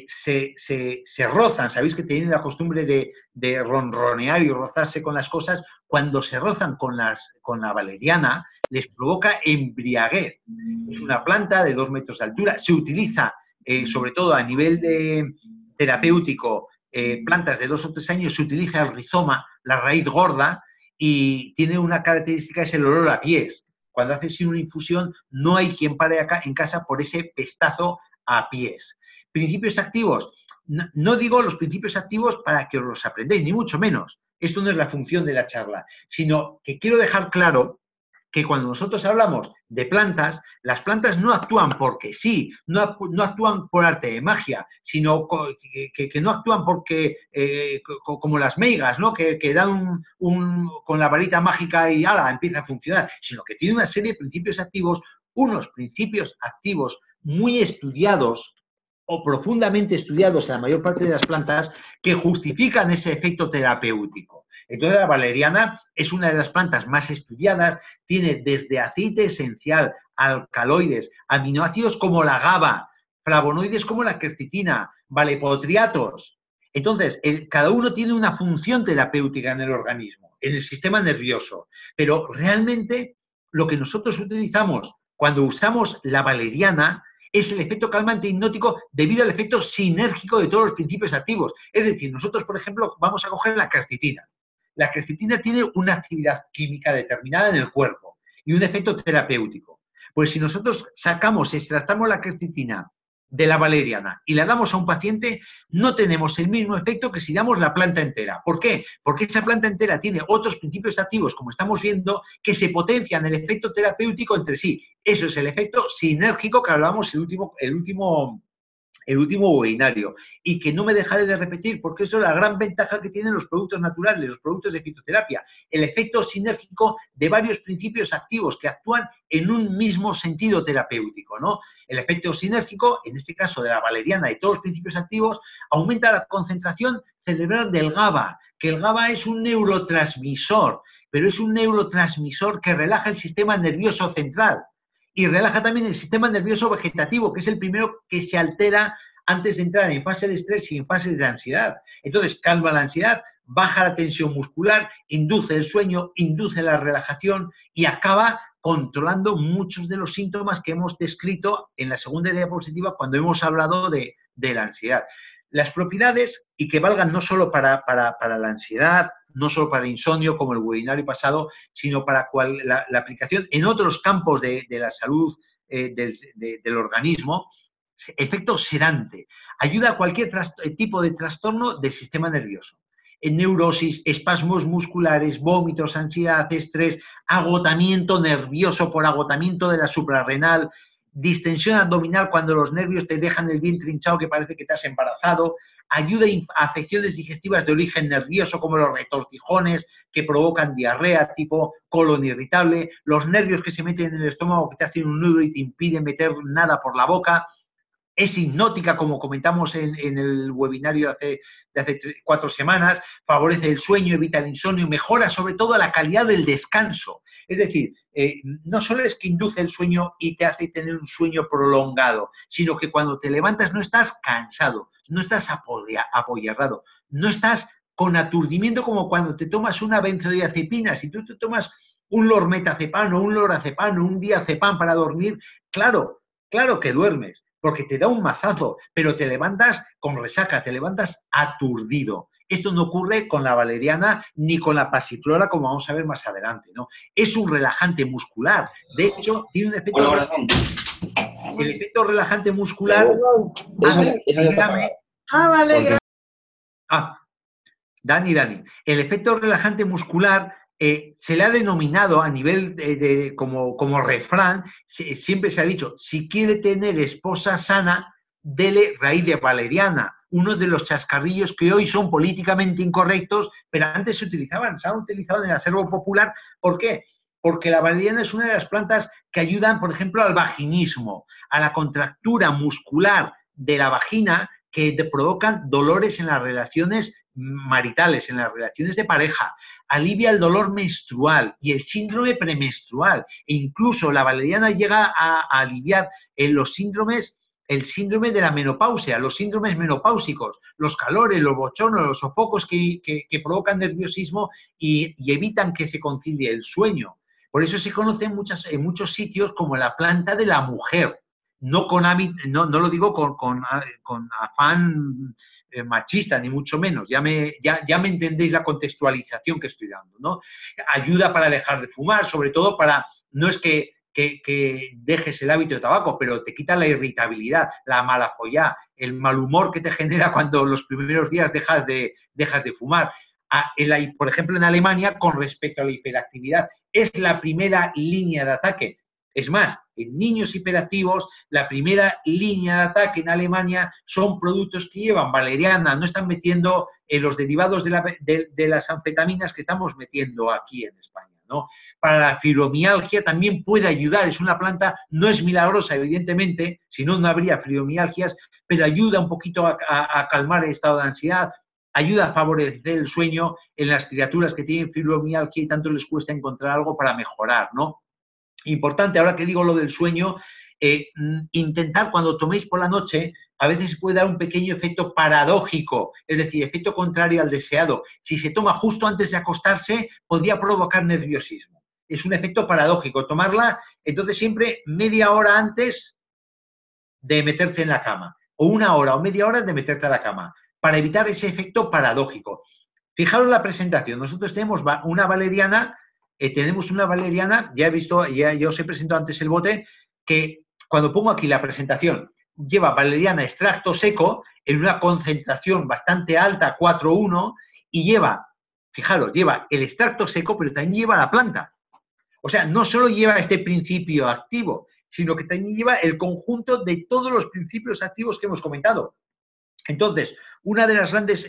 se rozan, sabéis que tienen la costumbre de ronronear y rozarse con las cosas, cuando se rozan con la valeriana, les provoca embriaguez. Es una planta de 2 metros de altura, se utiliza sobre todo a nivel terapéutico, plantas de 2 o 3 años, se utiliza el rizoma, la raíz gorda, y tiene una característica, es el olor a pies. Cuando haces una infusión, no hay quien pare acá en casa por ese pestazo a pies. Principios activos. No digo los principios activos para que os los aprendáis, ni mucho menos. Esto no es la función de la charla, sino que quiero dejar claro que cuando nosotros hablamos de plantas, las plantas no actúan porque sí, no actúan por arte de magia, sino que no actúan porque, como las meigas, ¿no? que dan con la varita mágica y ¡ala!, empieza a funcionar, sino que tiene una serie de principios activos, unos principios activos muy estudiados o profundamente estudiados en la mayor parte de las plantas que justifican ese efecto terapéutico. Entonces la valeriana es una de las plantas más estudiadas, tiene desde aceite esencial, alcaloides, aminoácidos como la GABA, flavonoides como la quercetina, valepotriatos. Entonces, cada uno tiene una función terapéutica en el organismo, en el sistema nervioso, pero realmente lo que nosotros utilizamos cuando usamos la valeriana es el efecto calmante hipnótico debido al efecto sinérgico de todos los principios activos. Es decir, nosotros, por ejemplo, vamos a coger la quercetina. La quercetina tiene una actividad química determinada en el cuerpo y un efecto terapéutico. Pues si nosotros extractamos la quercetina de la valeriana y la damos a un paciente, no tenemos el mismo efecto que si damos la planta entera. ¿Por qué? Porque esa planta entera tiene otros principios activos, como estamos viendo, que se potencian el efecto terapéutico entre sí. Eso es el efecto sinérgico que hablábamos el último webinario, y que no me dejaré de repetir porque eso es la gran ventaja que tienen los productos naturales, los productos de fitoterapia, el efecto sinérgico de varios principios activos que actúan en un mismo sentido terapéutico, ¿no? El efecto sinérgico, en este caso de la valeriana y todos los principios activos, aumenta la concentración cerebral del GABA, que el GABA es un neurotransmisor, pero es un neurotransmisor que relaja el sistema nervioso central. Y relaja también el sistema nervioso vegetativo, que es el primero que se altera antes de entrar en fase de estrés y en fase de ansiedad. Entonces, calma la ansiedad, baja la tensión muscular, induce el sueño, induce la relajación y acaba controlando muchos de los síntomas que hemos descrito en la segunda diapositiva cuando hemos hablado de la ansiedad. Las propiedades, y que valgan no solo para la ansiedad, no solo para el insomnio, como el webinario pasado, sino para la aplicación en otros campos de la salud del organismo. Efecto sedante. Ayuda a cualquier tipo de trastorno del sistema nervioso. En neurosis, espasmos musculares, vómitos, ansiedad, estrés, agotamiento nervioso por agotamiento de la suprarrenal, distensión abdominal cuando los nervios te dejan el vientre hinchado que parece que te has embarazado, ayuda a afecciones digestivas de origen nervioso como los retortijones que provocan diarrea tipo colon irritable, los nervios que se meten en el estómago que te hacen un nudo y te impiden meter nada por la boca. Es hipnótica, como comentamos en el webinario de hace 4 semanas, favorece el sueño, evita el insomnio, mejora sobre todo la calidad del descanso. Es decir, no solo es que induce el sueño y te hace tener un sueño prolongado, sino que cuando te levantas no estás cansado, no estás apoyarrado, no estás con aturdimiento como cuando te tomas una benzodiazepina. Si tú te tomas un lormetazepam o un lorazepam o un diazepam para dormir, claro que duermes, porque te da un mazazo, pero te levantas con resaca, te levantas aturdido. Esto no ocurre con la valeriana ni con la pasiflora, como vamos a ver más adelante, ¿no? Es un relajante muscular. De hecho, tiene un efecto... El efecto relajante muscular hace que se llame... vale. Dani. El efecto relajante muscular se le ha denominado a nivel como refrán, siempre se ha dicho, si quiere tener esposa sana, dele raíz de valeriana. Uno de los chascarrillos que hoy son políticamente incorrectos, pero antes se han utilizado en el acervo popular. ¿Por qué? Porque la valeriana es una de las plantas que ayudan, por ejemplo, al vaginismo, a la contractura muscular de la vagina que te provocan dolores en las relaciones maritales, en las relaciones de pareja, alivia el dolor menstrual y el síndrome premenstrual, e incluso la valeriana llega a aliviar en los síndromes, el síndrome de la menopausia, los síndromes menopáusicos, los calores, los bochornos, los sofocos que provocan nerviosismo y evitan que se concilie el sueño. Por eso se conoce en muchos sitios como la planta de la mujer. No, no lo digo con afán machista, ni mucho menos. Ya me entendéis la contextualización que estoy dando, ¿no? Ayuda para dejar de fumar, sobre todo para, no es que dejes el hábito de tabaco, pero te quita la irritabilidad, la mala follá, el mal humor que te genera cuando los primeros días dejas de fumar. Por ejemplo, en Alemania, con respecto a la hiperactividad, es la primera línea de ataque. Es más, en niños hiperactivos, la primera línea de ataque en Alemania son productos que llevan valeriana, no están metiendo los derivados de las anfetaminas que estamos metiendo aquí en España, ¿no? Para la fibromialgia también puede ayudar, es una planta, no es milagrosa, evidentemente, si no, no habría fibromialgias, pero ayuda un poquito a calmar el estado de ansiedad, ayuda a favorecer el sueño en las criaturas que tienen fibromialgia y tanto les cuesta encontrar algo para mejorar, ¿no? Importante, ahora que digo lo del sueño, intentar cuando toméis por la noche, a veces puede dar un pequeño efecto paradójico, es decir, efecto contrario al deseado. Si se toma justo antes de acostarse, podría provocar nerviosismo. Es un efecto paradójico. Tomarla, entonces, siempre media hora antes de meterte en la cama, o una hora o media hora de meterte a la cama, para evitar ese efecto paradójico. Fijaros la presentación. Nosotros tenemos una valeriana, ya he visto, ya os he presentado antes el bote, que cuando pongo aquí la presentación, lleva valeriana extracto seco en una concentración bastante alta, 4,1, y lleva, fijaros, lleva el extracto seco, pero también lleva la planta. O sea, no solo lleva este principio activo, sino que también lleva el conjunto de todos los principios activos que hemos comentado. Entonces, una de las grandes,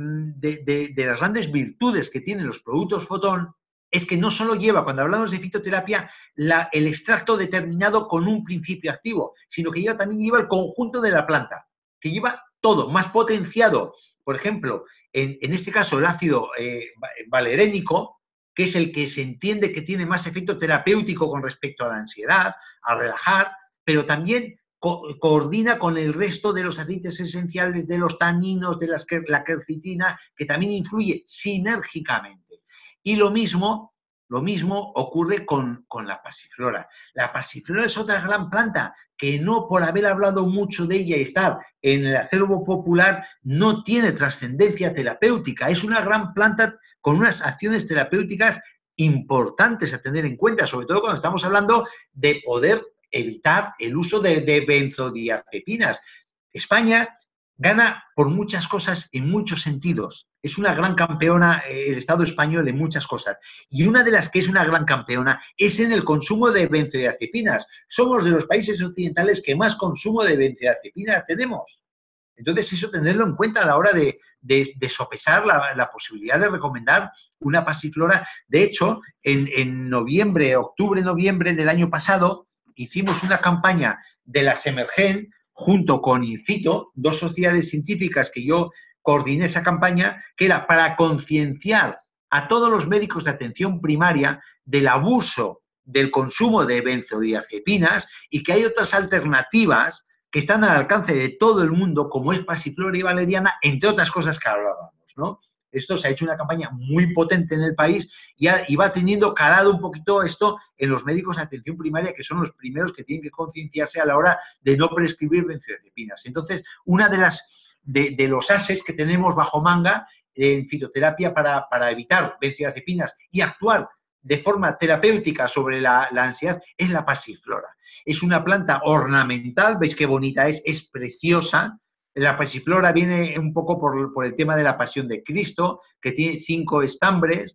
las grandes virtudes que tienen los productos Fotón es que no solo lleva, cuando hablamos de fitoterapia, el extracto determinado con un principio activo, sino que también lleva el conjunto de la planta, que lleva todo, más potenciado. Por ejemplo, en este caso el ácido valerénico, que es el que se entiende que tiene más efecto terapéutico con respecto a la ansiedad, a relajar, pero también coordina con el resto de los aceites esenciales, de los taninos, de la quercetina, que también influye sinérgicamente. Y lo mismo ocurre con la pasiflora. La pasiflora es otra gran planta que no por haber hablado mucho de ella y estar en el acervo popular no tiene trascendencia terapéutica. Es una gran planta con unas acciones terapéuticas importantes a tener en cuenta, sobre todo cuando estamos hablando de poder evitar el uso de benzodiazepinas. España gana por muchas cosas en muchos sentidos. Es una gran campeona el Estado español en muchas cosas. Y una de las que es una gran campeona es en el consumo de benzodiazepinas. Somos de los países occidentales que más consumo de benzodiazepinas tenemos. Entonces, eso tenerlo en cuenta a la hora de sopesar la posibilidad de recomendar una pasiflora. De hecho, en octubre-noviembre del año pasado, hicimos una campaña de la Semergen junto con Infito, dos sociedades científicas que yo coordiné esa campaña, que era para concienciar a todos los médicos de atención primaria del abuso del consumo de benzodiazepinas y que hay otras alternativas que están al alcance de todo el mundo, como es pasiflora y valeriana, entre otras cosas que hablábamos, ¿no? Esto se ha hecho una campaña muy potente en el país y va teniendo calado un poquito esto en los médicos de atención primaria, que son los primeros que tienen que concienciarse a la hora de no prescribir benzodiazepinas. Entonces, una de los ases que tenemos bajo manga en fitoterapia para evitar benzodiazepinas y actuar de forma terapéutica sobre la ansiedad es la pasiflora. Es una planta ornamental, veis qué bonita es preciosa. La pasiflora viene un poco por el tema de la pasión de Cristo, que tiene 5 estambres,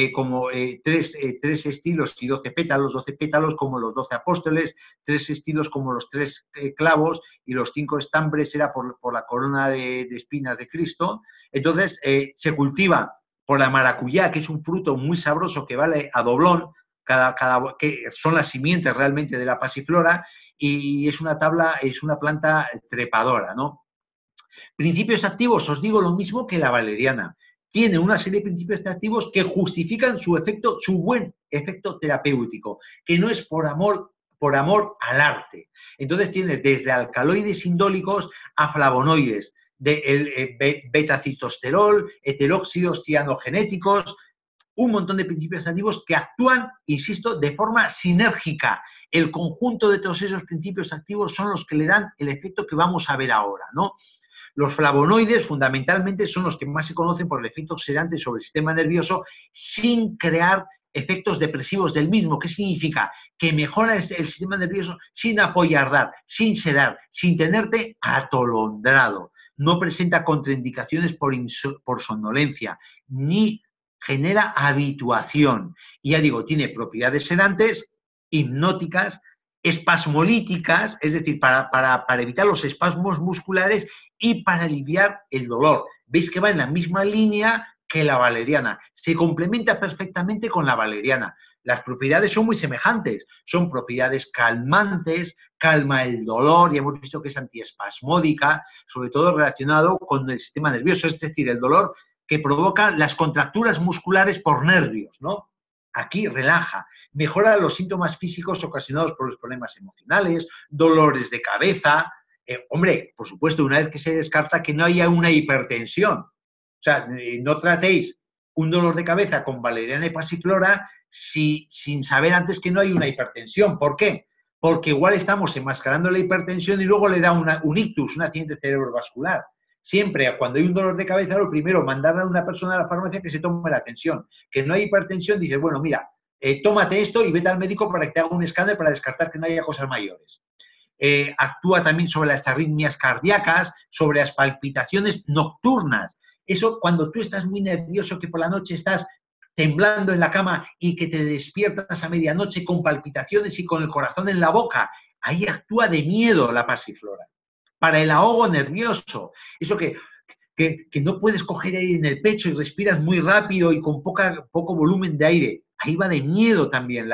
tres estilos y 12 pétalos como los 12 apóstoles, 3 estilos como los 3 clavos, y los 5 estambres era por la corona de espinas de Cristo. Entonces, se cultiva por la maracuyá, que es un fruto muy sabroso que vale a doblón, que son las simientes realmente de la pasiflora, y es una planta trepadora, ¿no? Principios activos, os digo lo mismo que la valeriana. Tiene una serie de principios activos que justifican su efecto, su buen efecto terapéutico, que no es por amor al arte. Entonces tiene desde alcaloides indólicos a flavonoides, beta-citosterol, heteróxidos cianogenéticos, un montón de principios activos que actúan, insisto, de forma sinérgica. El conjunto de todos esos principios activos son los que le dan el efecto que vamos a ver ahora, ¿no? Los flavonoides, fundamentalmente, son los que más se conocen por el efecto oxidante sobre el sistema nervioso sin crear efectos depresivos del mismo. ¿Qué significa? Que mejora el sistema nervioso sin apoyardar, sin sedar, sin tenerte atolondrado. No presenta contraindicaciones por somnolencia, ni genera habituación. Y ya digo, tiene propiedades sedantes, hipnóticas, espasmolíticas, es decir, para evitar los espasmos musculares y para aliviar el dolor. Veis que va en la misma línea que la valeriana. Se complementa perfectamente con la valeriana. Las propiedades son muy semejantes. Son propiedades calmantes, calma el dolor, y hemos visto que es antiespasmódica, sobre todo relacionado con el sistema nervioso, es decir, el dolor que provoca las contracturas musculares por nervios, ¿no? Aquí relaja, mejora los síntomas físicos ocasionados por los problemas emocionales, dolores de cabeza. Hombre, por supuesto, una vez que se descarta que no haya una hipertensión. O sea, no tratéis un dolor de cabeza con valeriana y pasiflora sin saber antes que no hay una hipertensión. ¿Por qué? Porque igual estamos enmascarando la hipertensión y luego le da un ictus, un accidente cerebrovascular. Siempre, cuando hay un dolor de cabeza, lo primero, mandarle a una persona a la farmacia que se tome la tensión. Que no hay hipertensión, dices, bueno, mira, tómate esto y vete al médico para que te haga un escáner para descartar que no haya cosas mayores. Actúa también sobre las arritmias cardíacas, sobre las palpitaciones nocturnas. Eso cuando tú estás muy nervioso, que por la noche estás temblando en la cama y que te despiertas a medianoche con palpitaciones y con el corazón en la boca, ahí actúa de miedo la pasiflora. Para el ahogo nervioso, eso que no puedes coger aire en el pecho y respiras muy rápido y con poco volumen de aire, ahí va de miedo también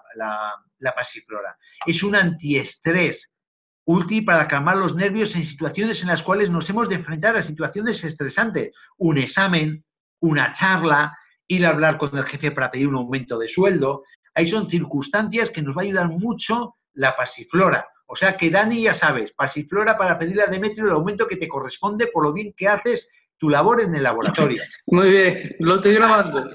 la pasiflora. Es un antiestrés, útil para calmar los nervios en situaciones en las cuales nos hemos de enfrentar a situaciones estresantes. Un examen, una charla, ir a hablar con el jefe para pedir un aumento de sueldo. Ahí son circunstancias que nos va a ayudar mucho la pasiflora. O sea que, Dani, ya sabes, pasiflora para pedirle a Demetrio el aumento que te corresponde por lo bien que haces tu labor en el laboratorio. Muy bien, lo estoy grabando.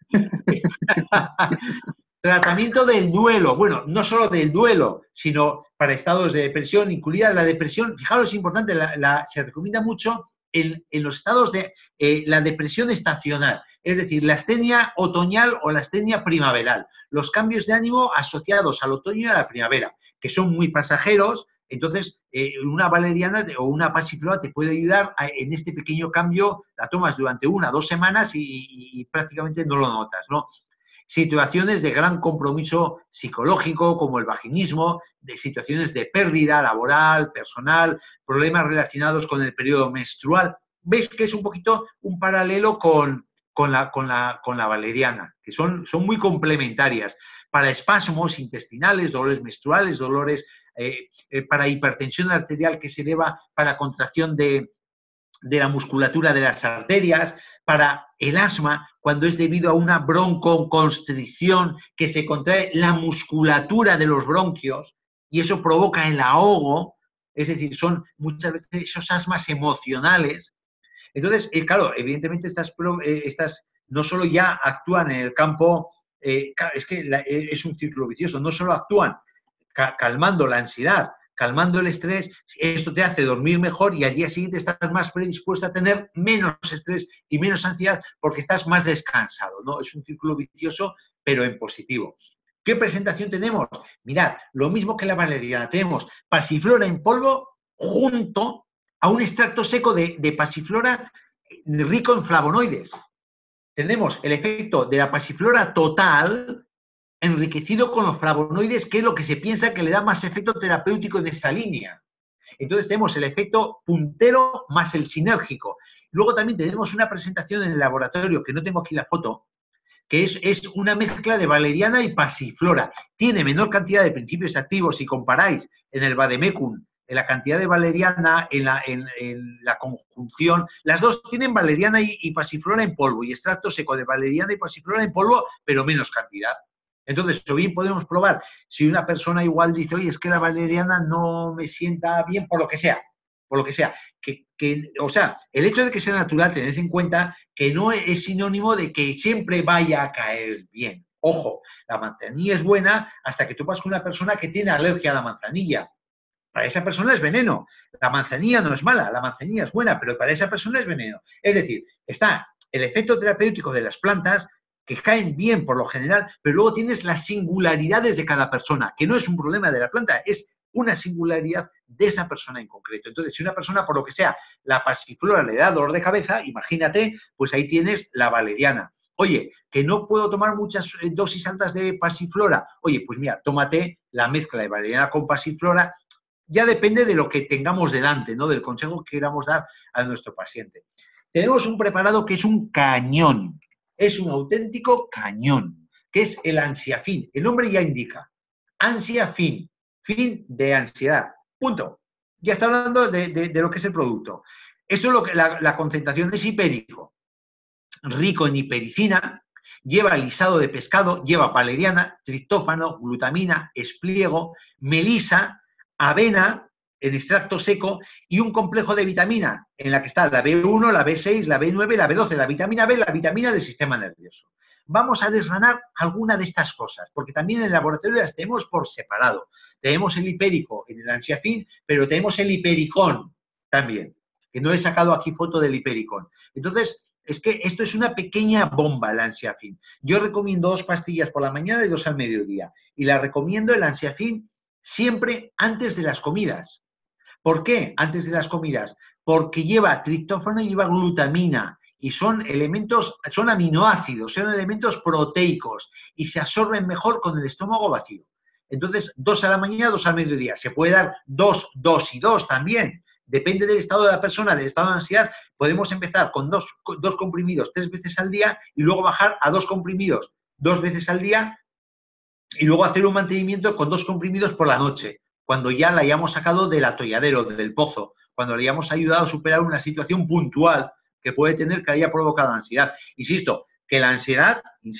Tratamiento del duelo. Bueno, no solo del duelo, sino para estados de depresión, incluida la depresión. Fijaros, es importante, se recomienda mucho en los estados de la depresión estacional, es decir, la astenia otoñal o la astenia primaveral. Los cambios de ánimo asociados al otoño y a la primavera, que son muy pasajeros. Entonces, una valeriana o una pasiflora te puede ayudar en este pequeño cambio. La tomas durante 1 o 2 semanas y prácticamente no lo notas, ¿no? Situaciones de gran compromiso psicológico, como el vaginismo, de situaciones de pérdida laboral, personal, problemas relacionados con el periodo menstrual. ¿Veis que es un poquito un paralelo con la valeriana? Que son muy complementarias. Para espasmos intestinales, dolores menstruales, dolores para hipertensión arterial que se deba para contracción de la musculatura de las arterias, para el asma, cuando es debido a una broncoconstricción que se contrae la musculatura de los bronquios y eso provoca el ahogo, es decir, son muchas veces esos asmas emocionales. Entonces, claro, evidentemente estas no solo ya actúan en el campo, es que es un círculo vicioso, no solo actúan calmando la ansiedad, calmando el estrés, esto te hace dormir mejor y al día siguiente estás más predispuesto a tener menos estrés y menos ansiedad porque estás más descansado, ¿no? Es un círculo vicioso, pero en positivo. ¿Qué presentación tenemos? Mirad, lo mismo que la valeriana, tenemos pasiflora en polvo junto a un extracto seco de pasiflora rico en flavonoides. Tenemos el efecto de la pasiflora total enriquecido con los flavonoides, que es lo que se piensa que le da más efecto terapéutico en esta línea. Entonces tenemos el efecto puntero más el sinérgico. Luego también tenemos una presentación en el laboratorio, que no tengo aquí la foto, que es una mezcla de valeriana y pasiflora. Tiene menor cantidad de principios activos si comparáis en el vademecum, en la cantidad de valeriana, en la conjunción. Las dos tienen valeriana y pasiflora en polvo y extracto seco de valeriana y pasiflora en polvo, pero menos cantidad. Entonces, o bien podemos probar si una persona igual dice, oye, es que la valeriana no me sienta bien por lo que sea, o sea, el hecho de que sea natural, tened en cuenta que no es sinónimo de que siempre vaya a caer bien. Ojo, la manzanilla es buena hasta que tú vas con una persona que tiene alergia a la manzanilla. Para esa persona es veneno. La manzanilla no es mala, la manzanilla es buena, pero para esa persona es veneno. Es decir, está el efecto terapéutico de las plantas que caen bien por lo general, pero luego tienes las singularidades de cada persona, que no es un problema de la planta, es una singularidad de esa persona en concreto. Entonces, si una persona, por lo que sea, la pasiflora le da dolor de cabeza, imagínate, pues ahí tienes la valeriana. Oye, que no puedo tomar muchas dosis altas de pasiflora. Oye, pues mira, tómate la mezcla de valeriana con pasiflora. Ya depende de lo que tengamos delante, ¿no? Del consejo que queramos dar a nuestro paciente. Tenemos un preparado que es un cañón, es un auténtico cañón, que es el ansiafin. El nombre ya indica, ansiafin, fin de ansiedad, punto. Ya está hablando de lo que es el producto. Eso es lo que la concentración es hipérico, rico en hipericina, lleva lisado de pescado, lleva valeriana, triptófano, glutamina, espliego, melisa, avena en extracto seco y un complejo de vitamina en la que está la B1, la B6, la B9, la B12, la vitamina B, la vitamina del sistema nervioso. Vamos a desgranar alguna de estas cosas, porque también en el laboratorio las tenemos por separado. Tenemos el hipérico en el ansiafin, pero tenemos el hipericón también, que no he sacado aquí foto del hipericón. Entonces, es que esto es una pequeña bomba, el ansiafin. Yo recomiendo 2 pastillas por la mañana y 2 al mediodía. Y la recomiendo el ansiafin siempre antes de las comidas. ¿Por qué antes de las comidas? Porque lleva triptófano y lleva glutamina. Y son elementos, son aminoácidos, son elementos proteicos y se absorben mejor con el estómago vacío. Entonces, 2 a la mañana, 2 al mediodía. Se puede dar 2, 2 y 2 también. Depende del estado de la persona, del estado de ansiedad. Podemos empezar con dos comprimidos 3 veces al día y luego bajar a 2 comprimidos 2 veces al día y luego hacer un mantenimiento con 2 comprimidos por la noche, cuando ya la hayamos sacado del atolladero, del pozo, cuando le hayamos ayudado a superar una situación puntual que puede tener que haya provocado ansiedad. Insisto, que la ansiedad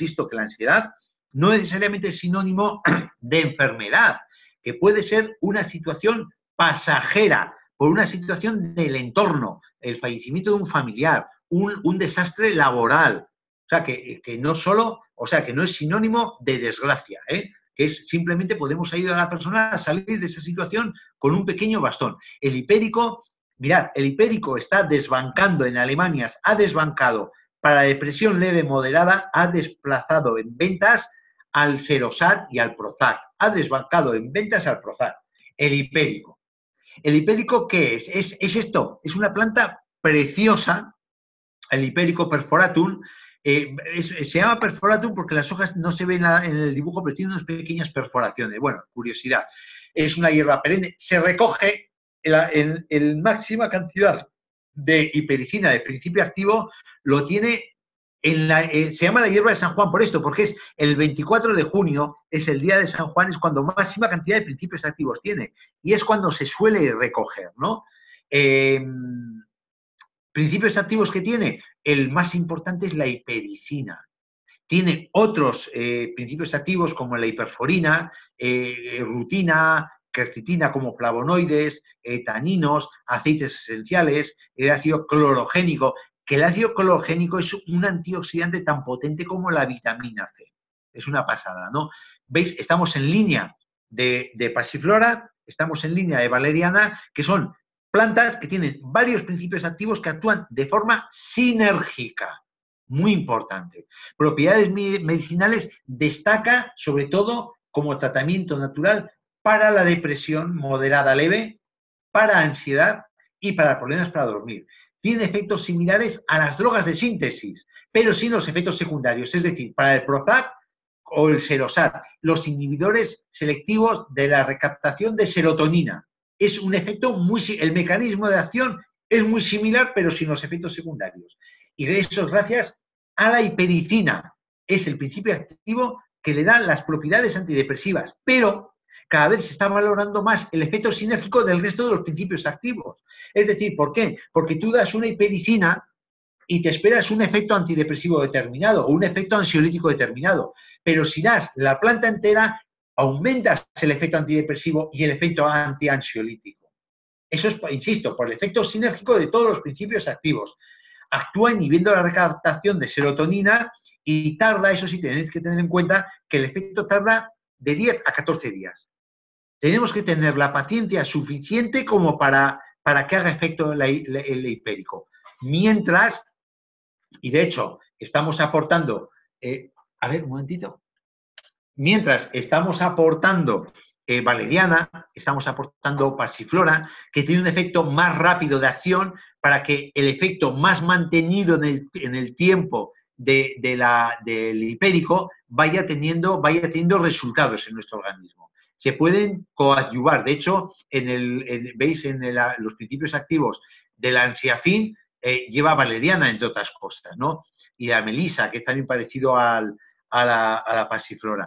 no necesariamente es sinónimo de enfermedad, que puede ser una situación pasajera, por una situación del entorno, el fallecimiento de un familiar, un desastre laboral. O sea, que no solo, o sea, que no es sinónimo de desgracia, que es simplemente podemos ayudar a la persona a salir de esa situación con un pequeño bastón. El hipérico, mirad, el hipérico está desbancando en Alemania, ha desbancado para depresión leve moderada, ha desplazado en ventas al Serosat y al Prozac, ha desbancado en ventas al Prozac, el hipérico. ¿El hipérico qué es? Es esto, es una planta preciosa, el hipérico perforatum. Se llama perforatum porque las hojas no se ven en el dibujo, pero tiene unas pequeñas perforaciones. Bueno, curiosidad. Es una hierba perenne. Se recoge en máxima cantidad de hipericina, de principio activo, lo tiene se llama la hierba de San Juan por esto, porque es el 24 de junio, es el día de San Juan, es cuando máxima cantidad de principios activos tiene. Y es cuando se suele recoger, ¿no? Principios activos que tiene, el más importante es la hipericina. Tiene otros principios activos como la hiperforina, rutina, quercitina como flavonoides, taninos, aceites esenciales, el ácido clorogénico, que el ácido clorogénico es un antioxidante tan potente como la vitamina C. Es una pasada, ¿no? ¿Veis? Estamos en línea de pasiflora, estamos en línea de valeriana, que son plantas que tienen varios principios activos que actúan de forma sinérgica. Muy importante. Propiedades medicinales destaca sobre todo como tratamiento natural para la depresión moderada leve, para ansiedad y para problemas para dormir. Tiene efectos similares a las drogas de síntesis, pero sin los efectos secundarios, es decir, para el Prozac o el Serosat, los inhibidores selectivos de la recaptación de serotonina. Es un efecto el mecanismo de acción es muy similar, pero sin los efectos secundarios. Y eso es gracias a la hipericina. es el principio activo que le da las propiedades antidepresivas, pero cada vez se está valorando más el efecto sinérgico del resto de los principios activos. Es decir, ¿por qué? Porque tú das una hipericina y te esperas un efecto antidepresivo determinado o un efecto ansiolítico determinado, pero si das la planta entera, aumentas el efecto antidepresivo y el efecto antiansiolítico. Eso es, insisto, por el efecto sinérgico de todos los principios activos. Actúa inhibiendo la recaptación de serotonina y tarda, eso sí, tenéis que tener en cuenta que el efecto tarda de 10 a 14 días. Tenemos que tener la paciencia suficiente como para que haga efecto el hipérico. Mientras, y de hecho, estamos aportando, a ver, un momentito. Mientras estamos aportando valeriana, estamos aportando pasiflora, que tiene un efecto más rápido de acción para que el efecto más mantenido en el tiempo del hipérico vaya teniendo resultados en nuestro organismo. Se pueden coadyuvar. De hecho, veis en los principios activos de la ansiafín, lleva valeriana, entre otras cosas, ¿no? Y la melisa, que es también parecido a la pasiflora.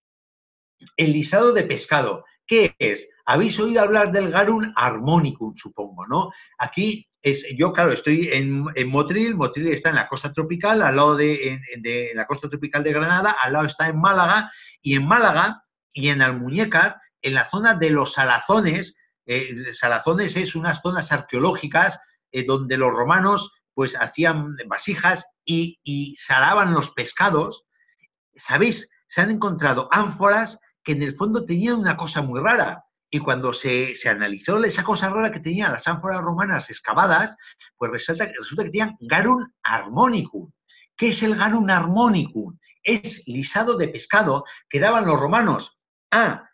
El lisado de pescado, ¿qué es? Habéis oído hablar del Garum armonicum, supongo, ¿no? Aquí yo, claro, estoy en Motril. Motril está en la costa tropical, al lado de la costa tropical de Granada, al lado está en Málaga, y en Málaga y en Almuñécar, en la zona de los Salazones. Salazones es unas zonas arqueológicas donde los romanos pues hacían vasijas y salaban los pescados. ¿Sabéis? Se han encontrado ánforas que en el fondo tenían una cosa muy rara. Y cuando se analizó esa cosa rara que tenían las ánforas romanas excavadas, pues resulta que tenían Garum armonicum. ¿Qué es el Garum armonicum? Es lisado de pescado que daban los romanos a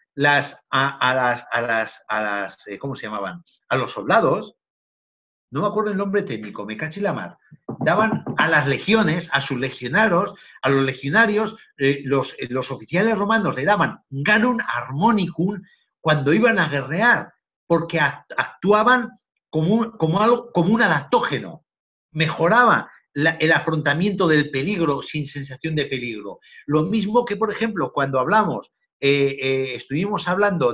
¿cómo se llamaban? A los soldados. No me acuerdo el nombre técnico, me caché la mar. Daban a las legiones, a sus legionarios, a los legionarios, los oficiales romanos le daban Garum armonicum cuando iban a guerrear, porque actuaban como un adaptógeno. Mejoraba el afrontamiento del peligro sin sensación de peligro. Lo mismo que, por ejemplo, cuando estuvimos hablando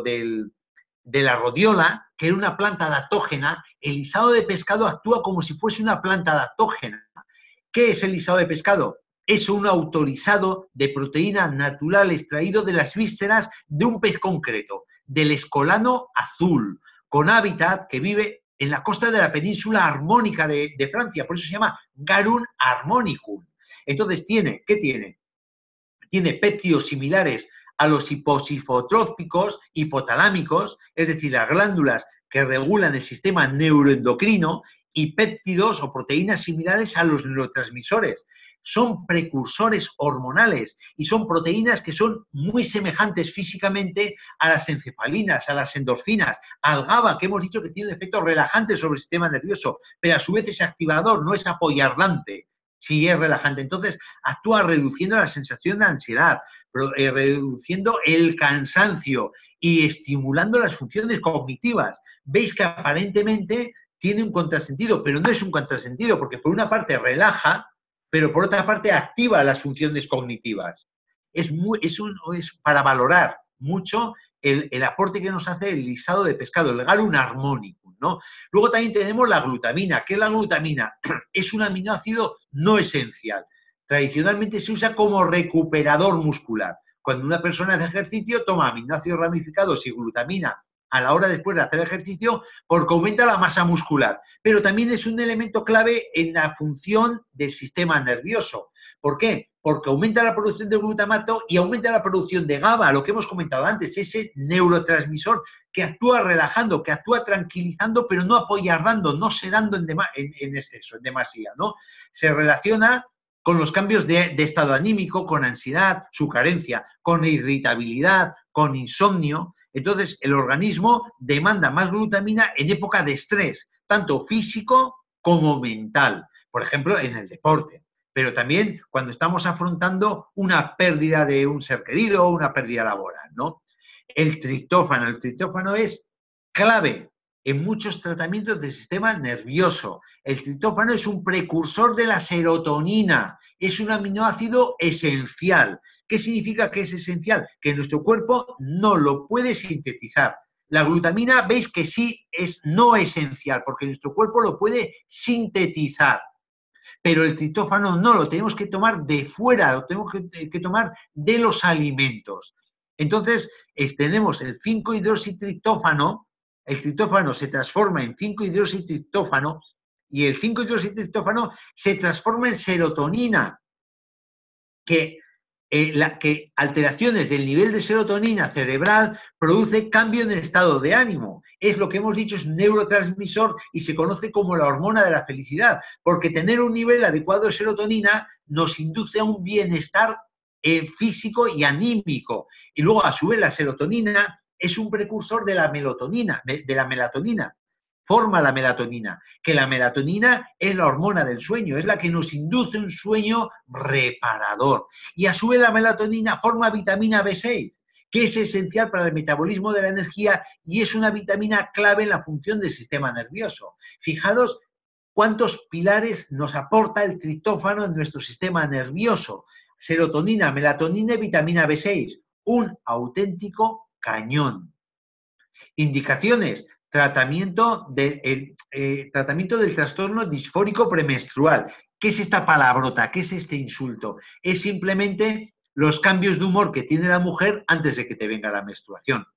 de la rodiola, que era una planta adaptógena. El lisado de pescado actúa como si fuese una planta adaptógena. ¿Qué es el lisado de pescado? Es un autorizado de proteína natural extraído de las vísceras de un pez concreto, del escolano azul, con hábitat que vive en la costa de la península armónica de Francia. Por eso se llama Garum armonicum. Entonces, ¿qué tiene? Tiene péptidos similares a los hiposifotróficos hipotalámicos, es decir, las glándulas que regulan el sistema neuroendocrino, y péptidos o proteínas similares a los neurotransmisores. Son precursores hormonales y son proteínas que son muy semejantes físicamente a las encefalinas, a las endorfinas, al GABA, que hemos dicho que tiene un efecto relajante sobre el sistema nervioso, pero a su vez es activador, no es apoyardante. Sí, es relajante. Entonces, actúa reduciendo la sensación de ansiedad, reduciendo el cansancio y estimulando las funciones cognitivas. Veis que aparentemente tiene un contrasentido, pero no es un contrasentido, porque por una parte relaja, pero por otra parte activa las funciones cognitivas. Es para valorar mucho el aporte que nos hace el lisado de pescado, el Garum armonicum, ¿no? Luego también tenemos la glutamina. ¿Qué es la glutamina? Es un aminoácido no esencial. Tradicionalmente se usa como recuperador muscular. Cuando una persona hace ejercicio, toma aminoácidos ramificados y glutamina a la hora después de hacer ejercicio porque aumenta la masa muscular. Pero también es un elemento clave en la función del sistema nervioso. ¿Por qué? Porque aumenta la producción de glutamato y aumenta la producción de GABA, lo que hemos comentado antes, ese neurotransmisor que actúa relajando, que actúa tranquilizando, pero no apoyardando, no sedando en exceso, en demasía, ¿no? Se relaciona con los cambios de estado anímico, con ansiedad, su carencia, con irritabilidad, con insomnio. Entonces, el organismo demanda más glutamina en época de estrés, tanto físico como mental. Por ejemplo, en el deporte. Pero también cuando estamos afrontando una pérdida de un ser querido o una pérdida laboral, ¿no? El triptófano es clave en muchos tratamientos del sistema nervioso. El triptófano es un precursor de la serotonina es un aminoácido esencial. ¿Qué significa que es esencial? Que nuestro cuerpo no lo puede sintetizar. La glutamina, veis que sí es no esencial, porque nuestro cuerpo lo puede sintetizar. Pero el triptófano no, lo tenemos que tomar de fuera, lo tenemos que tomar de los alimentos. Entonces, tenemos el 5-hidroxitriptófano, el triptófano se transforma en 5-hidroxitriptófano y el 5-hidroxitriptófano se transforma en serotonina, que alteraciones del nivel de serotonina cerebral produce cambio en el estado de ánimo. Es lo que hemos dicho, es un neurotransmisor y se conoce como la hormona de la felicidad, porque tener un nivel adecuado de serotonina nos induce a un bienestar físico y anímico. Y luego, a su vez, la serotonina es un precursor de la melatonina, forma la melatonina, que la melatonina es la hormona del sueño, es la que nos induce un sueño reparador. Y a su vez la melatonina forma vitamina B6, que es esencial para el metabolismo de la energía y es una vitamina clave en la función del sistema nervioso. Fijaros cuántos pilares nos aporta el triptófano en nuestro sistema nervioso. Serotonina, melatonina y vitamina B6. Un auténtico cañón. Indicaciones: tratamiento del trastorno disfórico premenstrual. ¿Qué es esta palabrota? ¿Qué es este insulto? Es simplemente los cambios de humor que tiene la mujer antes de que te venga la menstruación.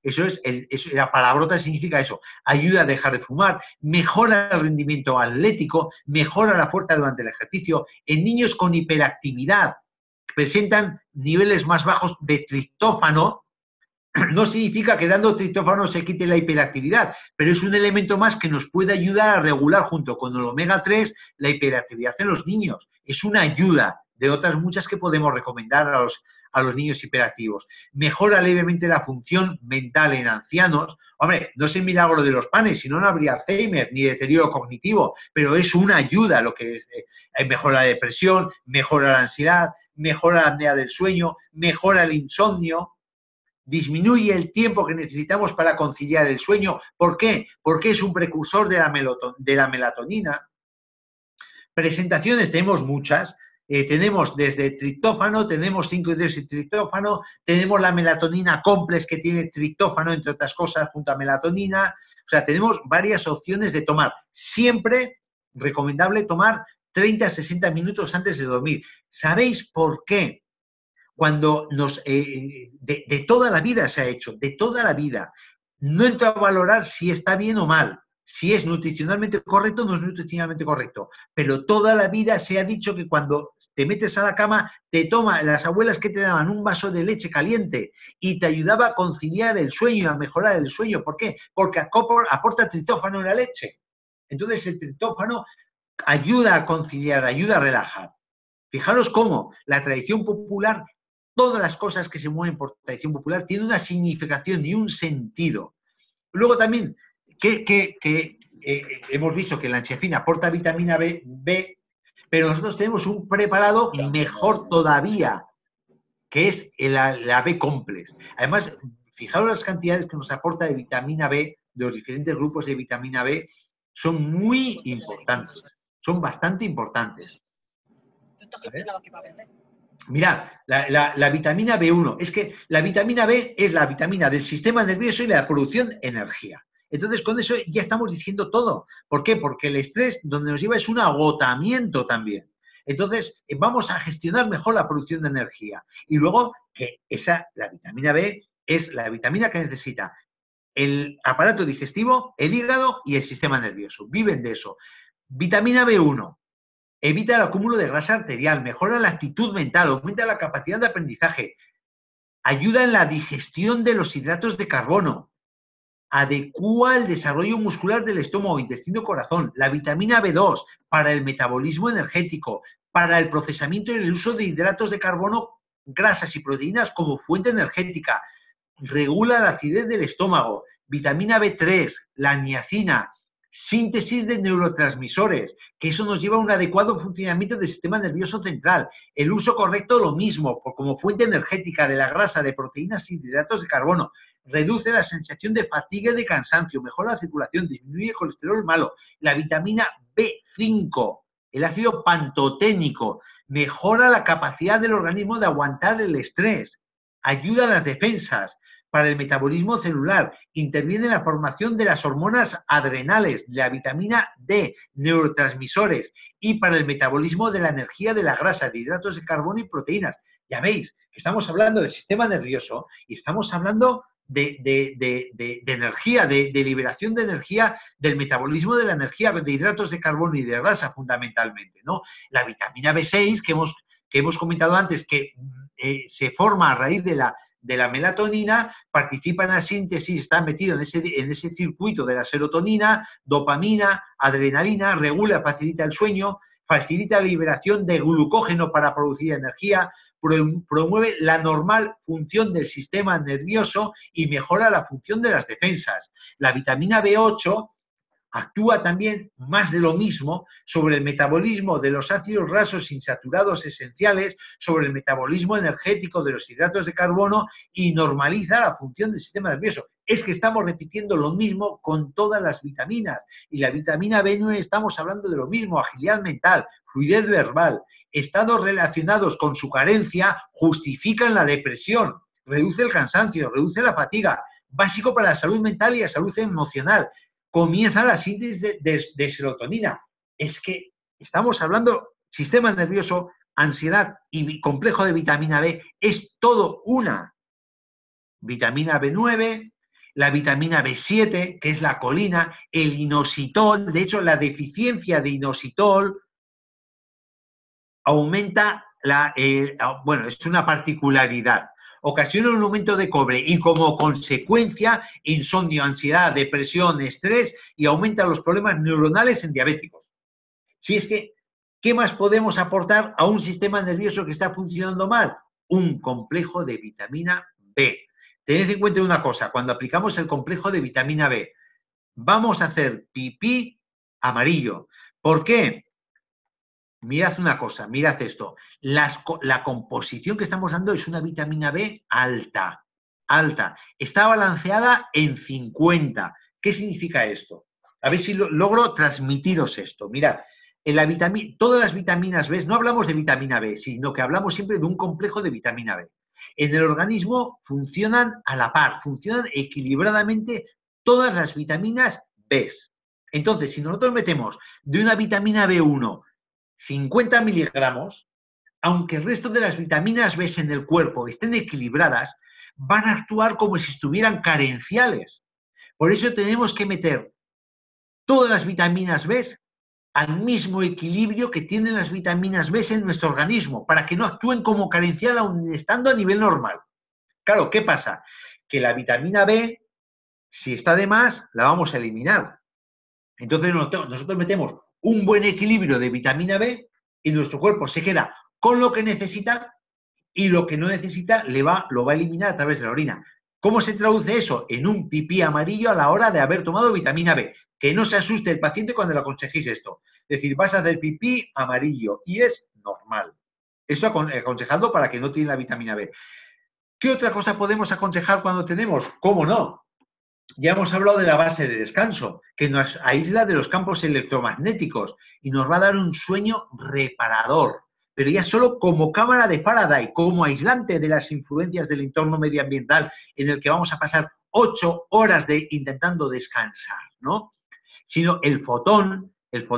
La palabrota significa eso. Ayuda a dejar de fumar, mejora el rendimiento atlético, mejora la fuerza durante el ejercicio. En niños con hiperactividad presentan niveles más bajos de triptófano. No significa que dando triptófano se quite la hiperactividad, pero es un elemento más que nos puede ayudar a regular junto con el omega 3 la hiperactividad en los niños. Es una ayuda de otras muchas que podemos recomendar a los niños hiperactivos. Mejora levemente la función mental en ancianos. Hombre, no es el milagro de los panes, si no, no habría Alzheimer ni deterioro cognitivo, pero es una ayuda lo que mejora la depresión, mejora la ansiedad, mejora la apnea del sueño, mejora el insomnio. Disminuye el tiempo que necesitamos para conciliar el sueño. ¿Por qué? Porque es un precursor de la melatonina. Presentaciones tenemos muchas. Tenemos desde triptófano, tenemos 5-hidroxitriptófano, tenemos la melatonina complex que tiene triptófano, entre otras cosas, junto a melatonina. O sea, tenemos varias opciones de tomar. Siempre recomendable tomar 30 a 60 minutos antes de dormir. ¿Sabéis por qué? Cuando de toda la vida se ha hecho, de toda la vida. No entro a valorar si está bien o mal, si es nutricionalmente correcto o no es nutricionalmente correcto, pero toda la vida se ha dicho que cuando te metes a la cama, las abuelas que te daban un vaso de leche caliente y te ayudaba a conciliar el sueño, a mejorar el sueño. ¿Por qué? Porque aporta triptófano en la leche. Entonces el triptófano ayuda a conciliar, ayuda a relajar. Fijaros cómo la tradición popular, todas las cosas que se mueven por tradición popular, tienen una significación y un sentido. Luego también, hemos visto que la ansiafina aporta vitamina B, pero nosotros tenemos un preparado mejor todavía, que es la B-complex. Además, fijaros las cantidades que nos aporta de vitamina B, de los diferentes grupos de vitamina B, son muy importantes, son bastante importantes. Mirad, la vitamina B1, es que la vitamina B es la vitamina del sistema nervioso y la producción de energía. Entonces, con eso ya estamos diciendo todo. ¿Por qué? Porque el estrés donde nos lleva es un agotamiento también. Entonces, vamos a gestionar mejor la producción de energía. Y luego, que la vitamina B es la vitamina que necesita el aparato digestivo, el hígado y el sistema nervioso. Viven de eso. Vitamina B1. Evita el acúmulo de grasa arterial, mejora la actitud mental, aumenta la capacidad de aprendizaje, ayuda en la digestión de los hidratos de carbono, adecúa el desarrollo muscular del estómago, intestino, corazón. La vitamina B2 para el metabolismo energético, para el procesamiento y el uso de hidratos de carbono, grasas y proteínas como fuente energética. Regula la acidez del estómago. Vitamina B3, la niacina, síntesis de neurotransmisores, que eso nos lleva a un adecuado funcionamiento del sistema nervioso central. El uso correcto, lo mismo, como fuente energética de la grasa, de proteínas y de hidratos de carbono. Reduce la sensación de fatiga y de cansancio, mejora la circulación, disminuye el colesterol malo. La vitamina B5, el ácido pantoténico, mejora la capacidad del organismo de aguantar el estrés, ayuda a las defensas, para el metabolismo celular, interviene en la formación de las hormonas adrenales, de la vitamina D, neurotransmisores y para el metabolismo de la energía de la grasa, de hidratos de carbono y proteínas. Ya veis que estamos hablando del sistema nervioso y estamos hablando de energía, de liberación de energía, del metabolismo de la energía, de hidratos de carbono y de grasa fundamentalmente, ¿no? La vitamina B6 que hemos comentado antes, que se forma a raíz de la melatonina, participa en la síntesis, está metido en ese circuito de la serotonina, dopamina, adrenalina, regula, facilita el sueño, facilita la liberación de glucógeno para producir energía, promueve la normal función del sistema nervioso y mejora la función de las defensas. La vitamina B8 actúa también más de lo mismo sobre el metabolismo de los ácidos grasos insaturados esenciales, sobre el metabolismo energético de los hidratos de carbono y normaliza la función del sistema nervioso. Es que estamos repitiendo lo mismo con todas las vitaminas. Y la vitamina B9 estamos hablando de lo mismo, agilidad mental, fluidez verbal, estados relacionados con su carencia justifican la depresión, reduce el cansancio, reduce la fatiga, básico para la salud mental y la salud emocional. Comienza la síntesis de serotonina. Es que estamos hablando sistema nervioso, ansiedad y complejo de vitamina B, es todo una. Vitamina B9, la vitamina B7, que es la colina, el inositol, de hecho la deficiencia de inositol aumenta bueno, es una particularidad. Ocasiona un aumento de cobre y como consecuencia insomnio, ansiedad, depresión, estrés y aumenta los problemas neuronales en diabéticos. Si es que, ¿qué más podemos aportar a un sistema nervioso que está funcionando mal? Un complejo de vitamina B. Tened en cuenta una cosa, cuando aplicamos el complejo de vitamina B, vamos a hacer pipí amarillo. ¿Por qué? Mirad una cosa, mirad esto. La composición que estamos dando es una vitamina B alta, alta. Está balanceada en 50. ¿Qué significa esto? A ver si logro transmitiros esto. Mirad, todas las vitaminas B, no hablamos de vitamina B, sino que hablamos siempre de un complejo de vitamina B. En el organismo funcionan a la par, funcionan equilibradamente todas las vitaminas B. Entonces, si nosotros metemos de una vitamina B1 50 miligramos, aunque el resto de las vitaminas B en el cuerpo estén equilibradas, van a actuar como si estuvieran carenciales. Por eso tenemos que meter todas las vitaminas B al mismo equilibrio que tienen las vitaminas B en nuestro organismo, para que no actúen como carencial aun estando a nivel normal. Claro, ¿qué pasa? Que la vitamina B, si está de más, la vamos a eliminar. Entonces nosotros metemos un buen equilibrio de vitamina B y nuestro cuerpo se queda con lo que necesita y lo que no necesita lo va a eliminar a través de la orina. ¿Cómo se traduce eso? En un pipí amarillo a la hora de haber tomado vitamina B. Que no se asuste el paciente cuando le aconsejéis esto. Es decir, vas a hacer pipí amarillo y es normal. Eso aconsejado para que no tiene la vitamina B. ¿Qué otra cosa podemos aconsejar cuando tenemos? ¿Cómo no? Ya hemos hablado de la base de descanso, que nos aísla de los campos electromagnéticos y nos va a dar un sueño reparador, pero ya solo como cámara de Faraday, como aislante de las influencias del entorno medioambiental en el que vamos a pasar 8 horas intentando descansar, ¿no? Sino el fotón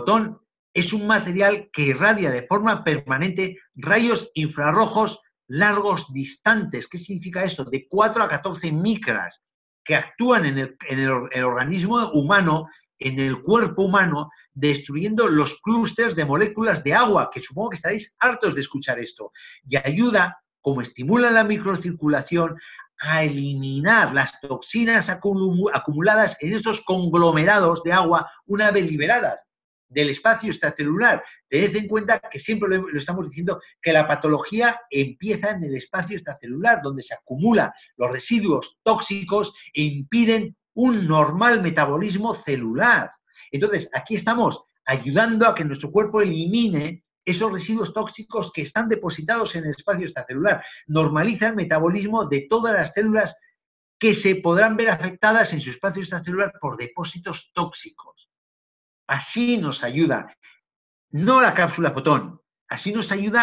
es un material que irradia de forma permanente rayos infrarrojos largos distantes. ¿Qué significa eso? De 4 a 14 micras, que actúan en el organismo humano, en el cuerpo humano, destruyendo los clústeres de moléculas de agua, que supongo que estaréis hartos de escuchar esto, y ayuda, como estimula la microcirculación, a eliminar las toxinas acumuladas en estos conglomerados de agua una vez liberadas del espacio extracelular. Tened en cuenta que siempre lo estamos diciendo, que la patología empieza en el espacio extracelular, donde se acumulan los residuos tóxicos e impiden un normal metabolismo celular. Entonces, aquí estamos ayudando a que nuestro cuerpo elimine esos residuos tóxicos que están depositados en el espacio extracelular. Normaliza el metabolismo de todas las células que se podrán ver afectadas en su espacio extracelular por depósitos tóxicos. Así nos ayuda, no la cápsula fotón, así nos ayuda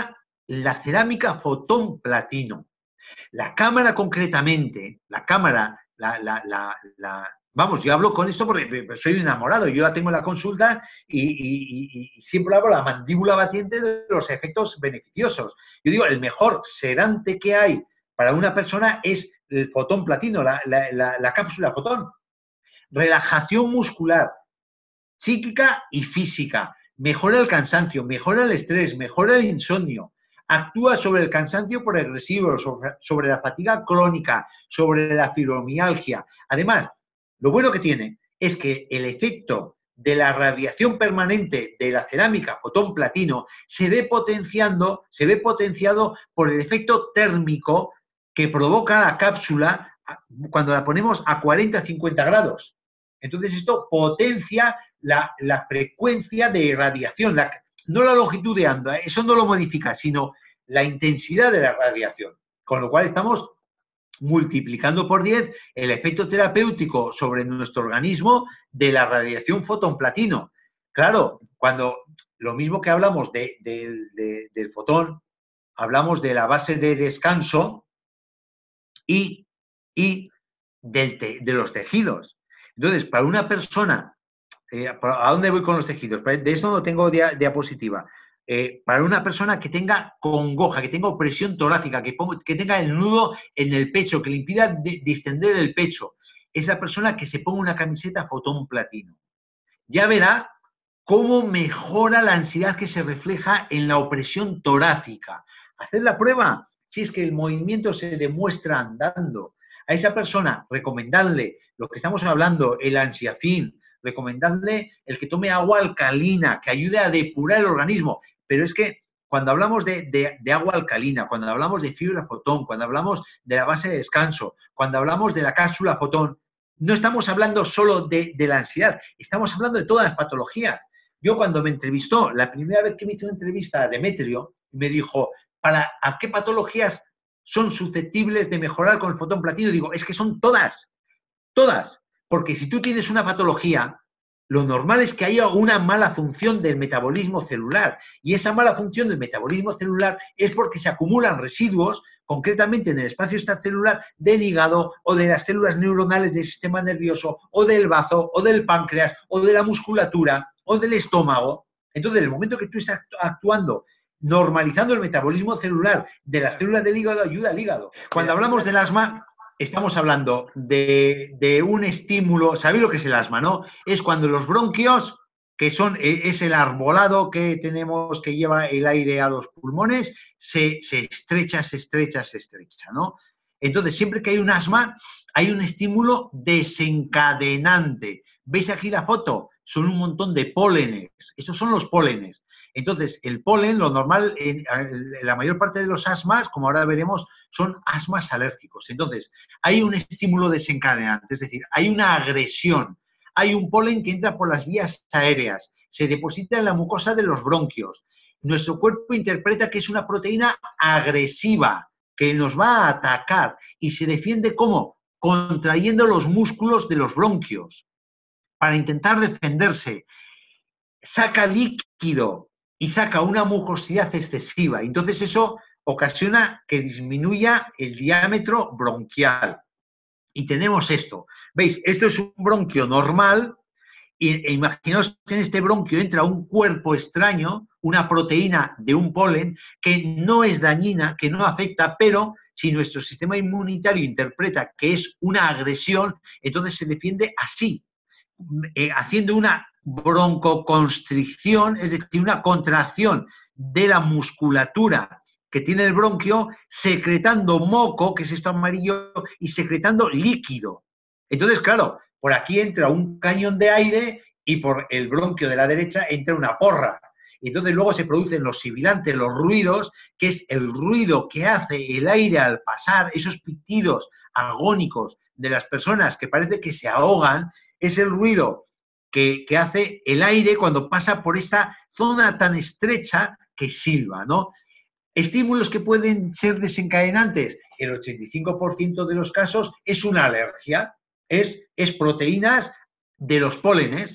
la cerámica fotón platino. La cámara concretamente, la cámara, vamos, yo hablo con esto porque soy un enamorado, yo la tengo en la consulta y siempre hago la mandíbula batiente de los efectos beneficiosos. Yo digo, el mejor sedante que hay para una persona es el fotón platino, la cápsula fotón. Relajación muscular, psíquica y física, mejora el cansancio, mejora el estrés, mejora el insomnio, actúa sobre el cansancio progresivo, sobre la fatiga crónica, sobre la fibromialgia. Además, lo bueno que tiene es que el efecto de la radiación permanente de la cerámica fotón platino se ve potenciado por el efecto térmico que provoca la cápsula cuando la ponemos a 40 o 50 grados. Entonces esto potencia la frecuencia de radiación, no la longitud de onda, eso no lo modifica, sino la intensidad de la radiación. Con lo cual estamos multiplicando por 10 el efecto terapéutico sobre nuestro organismo de la radiación fotón platino. Claro, cuando lo mismo que hablamos del fotón, hablamos de la base de descanso y de los tejidos. Entonces, para una persona, ¿a dónde voy con los tejidos? De eso no tengo diapositiva. Para una persona que tenga congoja, que tenga opresión torácica, que tenga el nudo en el pecho, que le impida distender el pecho, es la persona que se ponga una camiseta fotón platino. Ya verá cómo mejora la ansiedad que se refleja en la opresión torácica. Hacer la prueba, si es que el movimiento se demuestra andando. A esa persona, recomendarle lo que estamos hablando, el ansiafín, recomendarle el que tome agua alcalina, que ayude a depurar el organismo. Pero es que cuando hablamos de agua alcalina, cuando hablamos de fibra fotón, cuando hablamos de la base de descanso, cuando hablamos de la cápsula fotón, no estamos hablando solo de la ansiedad, estamos hablando de todas las patologías. Yo cuando me entrevistó, la primera vez que me hizo una entrevista a Demetrio, me dijo, ¿a qué patologías son susceptibles de mejorar con el fotón platino? Digo, es que son todas, todas. Porque si tú tienes una patología, lo normal es que haya una mala función del metabolismo celular. Y esa mala función del metabolismo celular es porque se acumulan residuos, concretamente en el espacio extracelular, del hígado o de las células neuronales del sistema nervioso, o del bazo, o del páncreas, o de la musculatura, o del estómago. Entonces, en el momento que tú estás actuando normalizando el metabolismo celular de las células del hígado, ayuda al hígado. Cuando hablamos del asma, estamos hablando de un estímulo. ¿Sabéis lo que es el asma, no? Es cuando los bronquios, que es el arbolado que tenemos que lleva el aire a los pulmones, se estrecha, ¿no? Entonces, siempre que hay un asma, hay un estímulo desencadenante. ¿Veis aquí la foto? Son un montón de pólenes. Estos son los pólenes. Entonces, el polen, lo normal, en la mayor parte de los asmas, como ahora veremos, son asmas alérgicos. Entonces, hay un estímulo desencadenante, es decir, hay una agresión. Hay un polen que entra por las vías aéreas, se deposita en la mucosa de los bronquios. Nuestro cuerpo interpreta que es una proteína agresiva, que nos va a atacar, y se defiende ¿cómo? Contrayendo los músculos de los bronquios para intentar defenderse. Saca líquido y saca una mucosidad excesiva. Entonces eso ocasiona que disminuya el diámetro bronquial. Y tenemos esto. ¿Veis? Esto es un bronquio normal. E imaginaos que en este bronquio entra un cuerpo extraño, una proteína de un polen que no es dañina, que no afecta, pero si nuestro sistema inmunitario interpreta que es una agresión, entonces se defiende así, haciendo una broncoconstricción, es decir, una contracción de la musculatura que tiene el bronquio, secretando moco, que es esto amarillo, y secretando líquido. Entonces, claro, por aquí entra un cañón de aire y por el bronquio de la derecha entra una porra. Y entonces luego se producen los sibilantes, los ruidos, que es el ruido que hace el aire al pasar, esos pitidos agónicos de las personas que parece que se ahogan, es el ruido que hace el aire cuando pasa por esta zona tan estrecha que silba, ¿no? Estímulos que pueden ser desencadenantes, el 85% de los casos es una alergia, es proteínas de los pólenes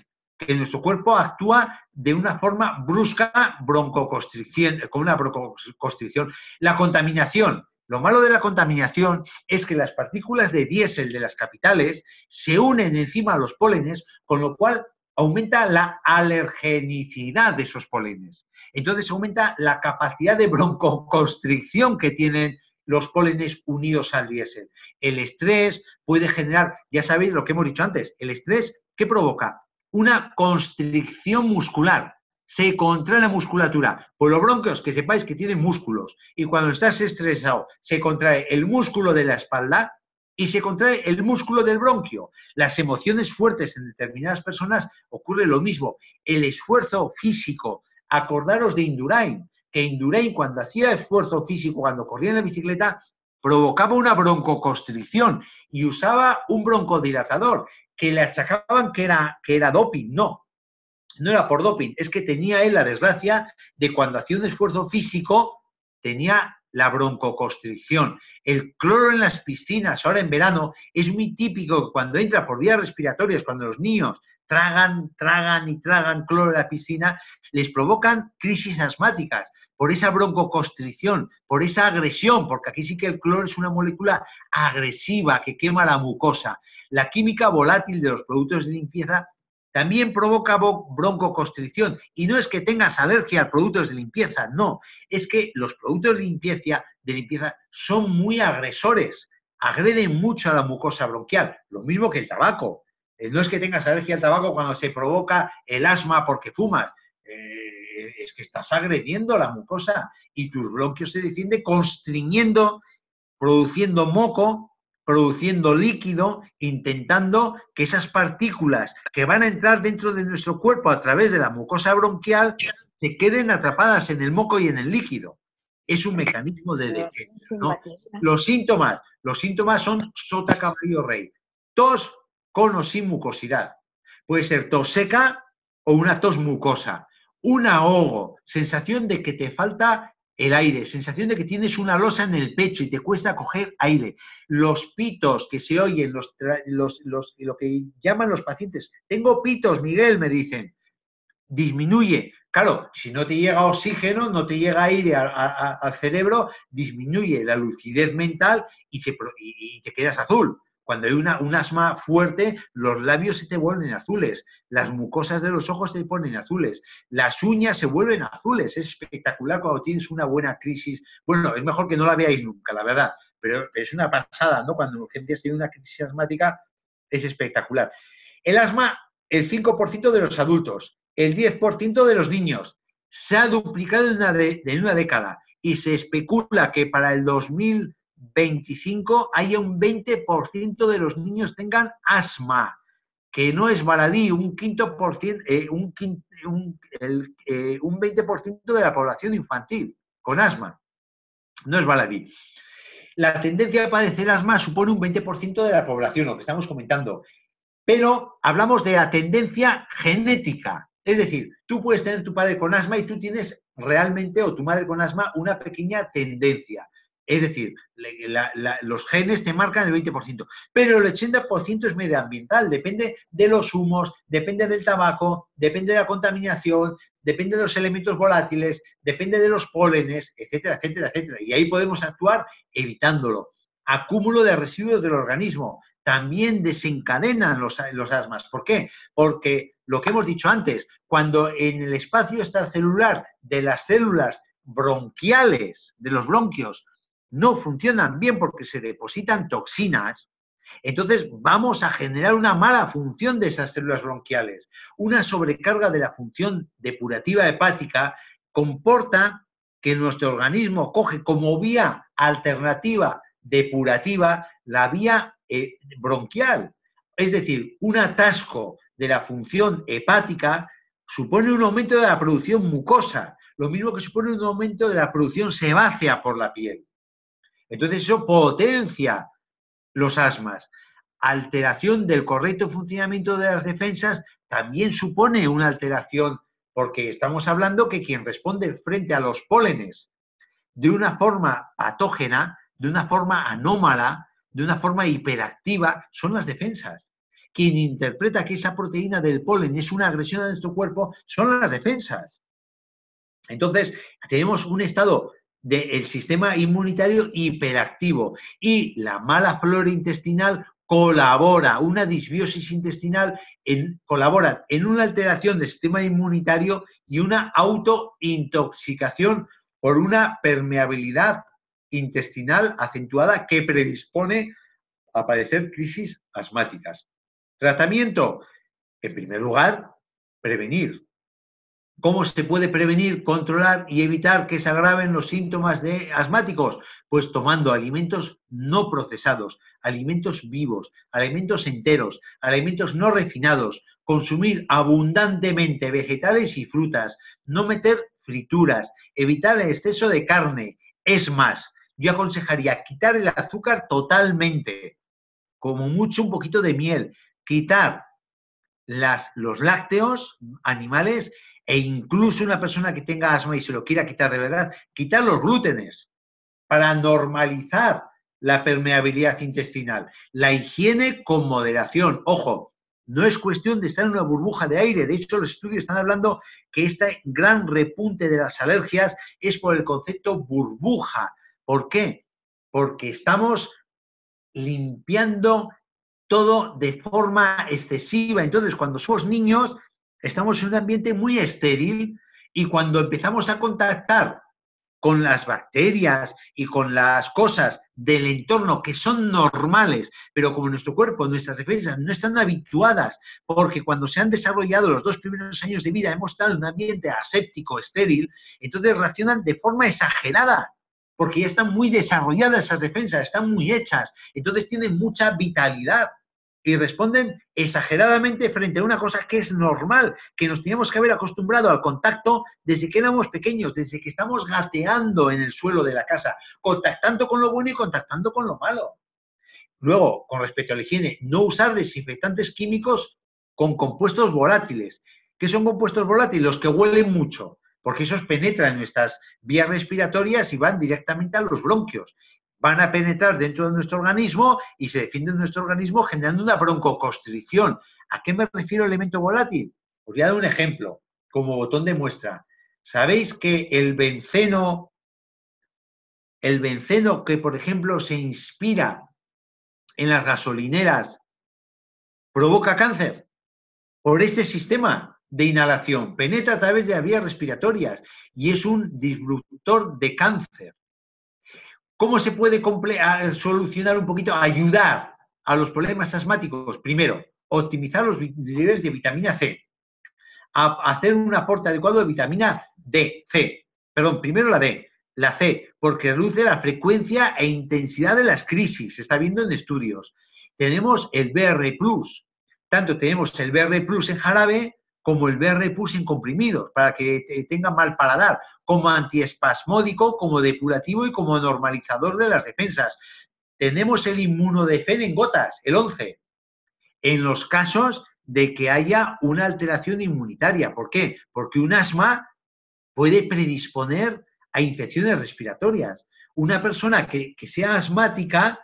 que nuestro cuerpo actúa de una forma brusca, broncoconstricción, con una broncoconstricción. La contaminación. Lo malo de la contaminación es que las partículas de diésel de las capitales se unen encima a los pólenes, con lo cual aumenta la alergenicidad de esos pólenes. Entonces aumenta la capacidad de broncoconstricción que tienen los pólenes unidos al diésel. El estrés puede generar, ya sabéis lo que hemos dicho antes, el estrés, ¿qué provoca? Una constricción muscular. Se contrae la musculatura. Por los bronquios, que sepáis que tienen músculos. Y cuando estás estresado, se contrae el músculo de la espalda y se contrae el músculo del bronquio. Las emociones fuertes en determinadas personas ocurre lo mismo. El esfuerzo físico. Acordaros de Indurain, que Indurain cuando hacía esfuerzo físico, cuando corría en la bicicleta, provocaba una broncoconstricción y usaba un broncodilatador que le achacaban que era doping. No, no era por doping, es que tenía él la desgracia de cuando hacía un esfuerzo físico, tenía la broncoconstricción. El cloro en las piscinas, ahora en verano, es muy típico que cuando entra por vías respiratorias, cuando los niños tragan cloro en la piscina, les provocan crisis asmáticas por esa broncoconstricción, por esa agresión, porque aquí sí que el cloro es una molécula agresiva que quema la mucosa. La química volátil de los productos de limpieza también provoca broncoconstricción. Y no es que tengas alergia a productos de limpieza, no. Es que los productos de limpieza son muy agresores. Agreden mucho a la mucosa bronquial. Lo mismo que el tabaco. No es que tengas alergia al tabaco cuando se provoca el asma porque fumas. Es que estás agrediendo a la mucosa y tus bronquios se defienden constriñendo, produciendo moco, produciendo líquido, intentando que esas partículas que van a entrar dentro de nuestro cuerpo a través de la mucosa bronquial se queden atrapadas en el moco y en el líquido. Es un mecanismo de defensa, ¿no? Los síntomas son sota, caballo, rey. Tos con o sin mucosidad. Puede ser tos seca o una tos mucosa. Un ahogo, sensación de que te falta el aire, sensación de que tienes una losa en el pecho y te cuesta coger aire. Los pitos que se oyen, lo que llaman los pacientes. Tengo pitos, Miguel, me dicen. Disminuye. Claro, si no te llega oxígeno, no te llega aire al cerebro, disminuye la lucidez mental y te quedas azul. Cuando hay un asma fuerte, los labios se te vuelven azules, las mucosas de los ojos se ponen azules, las uñas se vuelven azules. Es espectacular cuando tienes una buena crisis. Bueno, es mejor que no la veáis nunca, la verdad, pero es una pasada, ¿no? Cuando gente tiene una crisis asmática, es espectacular. El asma, el 5% de los adultos, el 10% de los niños. Se ha duplicado en una década y se especula que para el 2025 haya un 20% de los niños tengan asma, que no es baladí, un 20% de la población infantil con asma. No es baladí. La tendencia a padecer asma supone un 20% de la población, lo que estamos comentando. Pero hablamos de la tendencia genética. Es decir, tú puedes tener tu padre con asma y tú tienes realmente, o tu madre con asma, una pequeña tendencia. Es decir, los genes te marcan el 20%, pero el 80% es medioambiental, depende de los humos, depende del tabaco, depende de la contaminación, depende de los elementos volátiles, depende de los pólenes, etcétera, etcétera, etcétera. Y ahí podemos actuar evitándolo. Acúmulo de residuos del organismo también desencadenan los asmas. ¿Por qué? Porque lo que hemos dicho antes, cuando en el espacio extracelular de las células bronquiales, de los bronquios, no funcionan bien porque se depositan toxinas, entonces vamos a generar una mala función de esas células bronquiales. Una sobrecarga de la función depurativa hepática comporta que nuestro organismo coge como vía alternativa depurativa la vía bronquial. Es decir, un atasco de la función hepática supone un aumento de la producción mucosa, lo mismo que supone un aumento de la producción sebácea por la piel. Entonces eso potencia los asmas. Alteración del correcto funcionamiento de las defensas también supone una alteración, porque estamos hablando que quien responde frente a los pólenes de una forma patógena, de una forma anómala, de una forma hiperactiva, son las defensas. quien interpreta que esa proteína del polen es una agresión a nuestro cuerpo son las defensas. Entonces, tenemos un estado del sistema inmunitario hiperactivo y la mala flora intestinal colabora, una disbiosis intestinal colabora en una alteración del sistema inmunitario y una autointoxicación por una permeabilidad intestinal acentuada que predispone a padecer crisis asmáticas. Tratamiento, en primer lugar, prevenir. ¿Cómo se puede prevenir, controlar y evitar que se agraven los síntomas asmáticos? Pues tomando alimentos no procesados, alimentos vivos, alimentos enteros, alimentos no refinados, consumir abundantemente vegetales y frutas, no meter frituras, evitar el exceso de carne. Es más, yo aconsejaría quitar el azúcar totalmente, como mucho un poquito de miel, quitar los lácteos animales e incluso una persona que tenga asma y se lo quiera quitar de verdad, quitar los glútenes para normalizar la permeabilidad intestinal. La higiene con moderación. Ojo, no es cuestión de estar en una burbuja de aire. De hecho, los estudios están hablando que este gran repunte de las alergias es por el concepto burbuja. ¿Por qué? Porque estamos limpiando todo de forma excesiva. Entonces, cuando somos niños, estamos en un ambiente muy estéril y cuando empezamos a contactar con las bacterias y con las cosas del entorno que son normales, pero como nuestro cuerpo, nuestras defensas no están habituadas, porque cuando se han desarrollado los 2 primeros años de vida hemos estado en un ambiente aséptico, estéril, entonces reaccionan de forma exagerada, porque ya están muy desarrolladas esas defensas, están muy hechas, entonces tienen mucha vitalidad y responden exageradamente frente a una cosa que es normal, que nos teníamos que haber acostumbrado al contacto desde que éramos pequeños, desde que estamos gateando en el suelo de la casa, contactando con lo bueno y contactando con lo malo. Luego, con respecto a la higiene, no usar desinfectantes químicos con compuestos volátiles. ¿Qué son compuestos volátiles? Los que huelen mucho, porque esos penetran en nuestras vías respiratorias y van directamente a los bronquios. Van a penetrar dentro de nuestro organismo y se defienden de nuestro organismo generando una broncoconstricción. ¿A qué me refiero elemento volátil? Os voy a dar un ejemplo, como botón de muestra. ¿Sabéis que el benceno que, por ejemplo, se inspira en las gasolineras, provoca cáncer por este sistema de inhalación? Penetra a través de las vías respiratorias y es un disruptor de cáncer. ¿Cómo se puede solucionar un poquito, ayudar a los problemas asmáticos? Primero, optimizar los niveles de vitamina C, hacer un aporte adecuado de vitamina D, C. Perdón, primero la D, la C, porque reduce la frecuencia e intensidad de las crisis, se está viendo en estudios. Tenemos el BR+, tanto tenemos el BR+ en jarabe como el BR+ en comprimidos, para que tenga mal paladar, como antiespasmódico, como depurativo y como normalizador de las defensas. Tenemos el inmunodefen en gotas, el 11, en los casos de que haya una alteración inmunitaria. ¿Por qué? Porque un asma puede predisponer a infecciones respiratorias. Una persona que sea asmática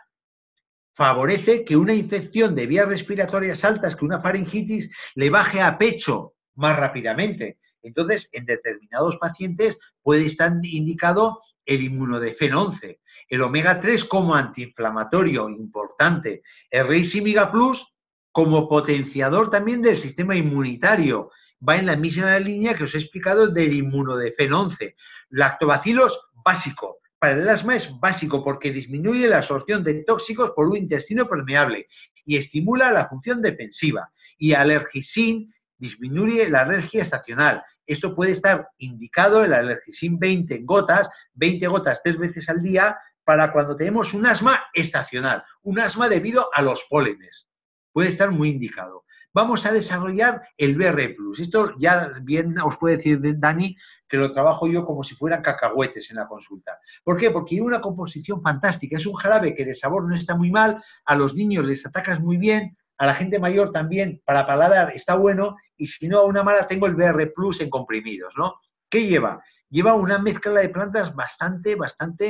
favorece que una infección de vías respiratorias altas, que una faringitis, le baje a pecho más rápidamente. Entonces, en determinados pacientes puede estar indicado el inmunodefen 11, el omega 3 como antiinflamatorio importante, el Reisimiga Plus como potenciador también del sistema inmunitario. Va en la misma línea que os he explicado del inmunodefen 11. Lactobacilos, básico. Para el asma es básico porque disminuye la absorción de tóxicos por un intestino permeable y estimula la función defensiva. Y alergisin disminuye la alergia estacional. Esto puede estar indicado el alergisin 20 en gotas, 20 gotas 3 veces al día, para cuando tenemos un asma estacional, un asma debido a los pólenes. Puede estar muy indicado. Vamos a desarrollar el BR+. Esto ya bien os puede decir Dani, que lo trabajo yo como si fueran cacahuetes en la consulta. ¿Por qué? Porque hay una composición fantástica. Es un jarabe que de sabor no está muy mal, a los niños les atacas muy bien, a la gente mayor también, para paladar está bueno, y si no, a una mala tengo el BR+ en comprimidos, ¿no? ¿Qué lleva? Lleva una mezcla de plantas bastante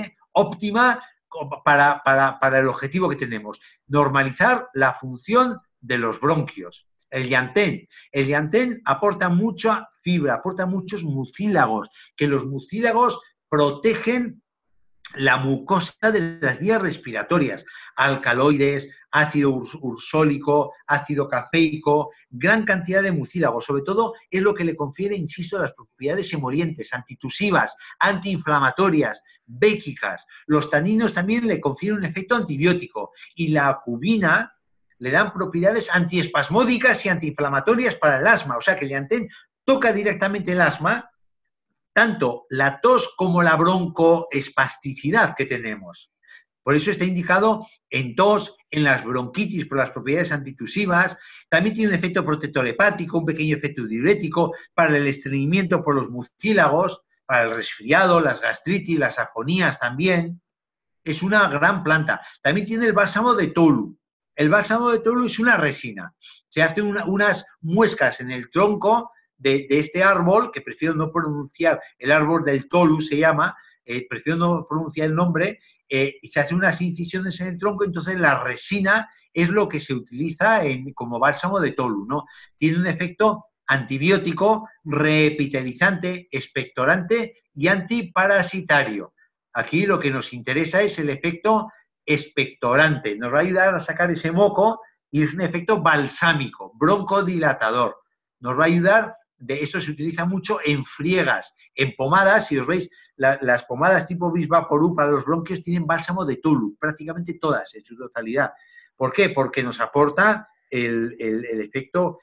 óptima para el objetivo que tenemos. Normalizar la función de los bronquios. El llantén aporta mucha fibra, aporta muchos mucílagos, que los mucílagos protegen la mucosa de las vías respiratorias, alcaloides, ácido ursólico, ácido cafeico, gran cantidad de mucílagos. Sobre todo es lo que le confiere, insisto, las propiedades emolientes, antitusivas, antiinflamatorias, béquicas. Los taninos también le confieren un efecto antibiótico y la cubina le dan propiedades antiespasmódicas y antiinflamatorias para el asma. O sea que el llantén toca directamente el asma, tanto la tos como la broncoespasticidad que tenemos. Por eso está indicado en tos, en las bronquitis por las propiedades antitusivas. También tiene un efecto protector hepático, un pequeño efecto diurético para el estreñimiento por los mucílagos, para el resfriado, las gastritis, las afonías también. Es una gran planta. También tiene el bálsamo de tolu. El bálsamo de tolu es una resina. Se hacen unas muescas en el tronco de este árbol, que prefiero no pronunciar, el árbol del tolu se llama, prefiero no pronunciar el nombre, y se hacen unas incisiones en el tronco, entonces la resina es lo que se utiliza como bálsamo de tolu, ¿no? Tiene un efecto antibiótico, reepitelizante, expectorante y antiparasitario. Aquí lo que nos interesa es el efecto expectorante, nos va a ayudar a sacar ese moco y es un efecto balsámico, broncodilatador. Nos va a ayudar, esto se utiliza mucho en friegas, en pomadas, si os veis, las pomadas tipo Bisvaporub para los bronquios tienen bálsamo de tolu, prácticamente todas en su totalidad. ¿Por qué? Porque nos aporta el efecto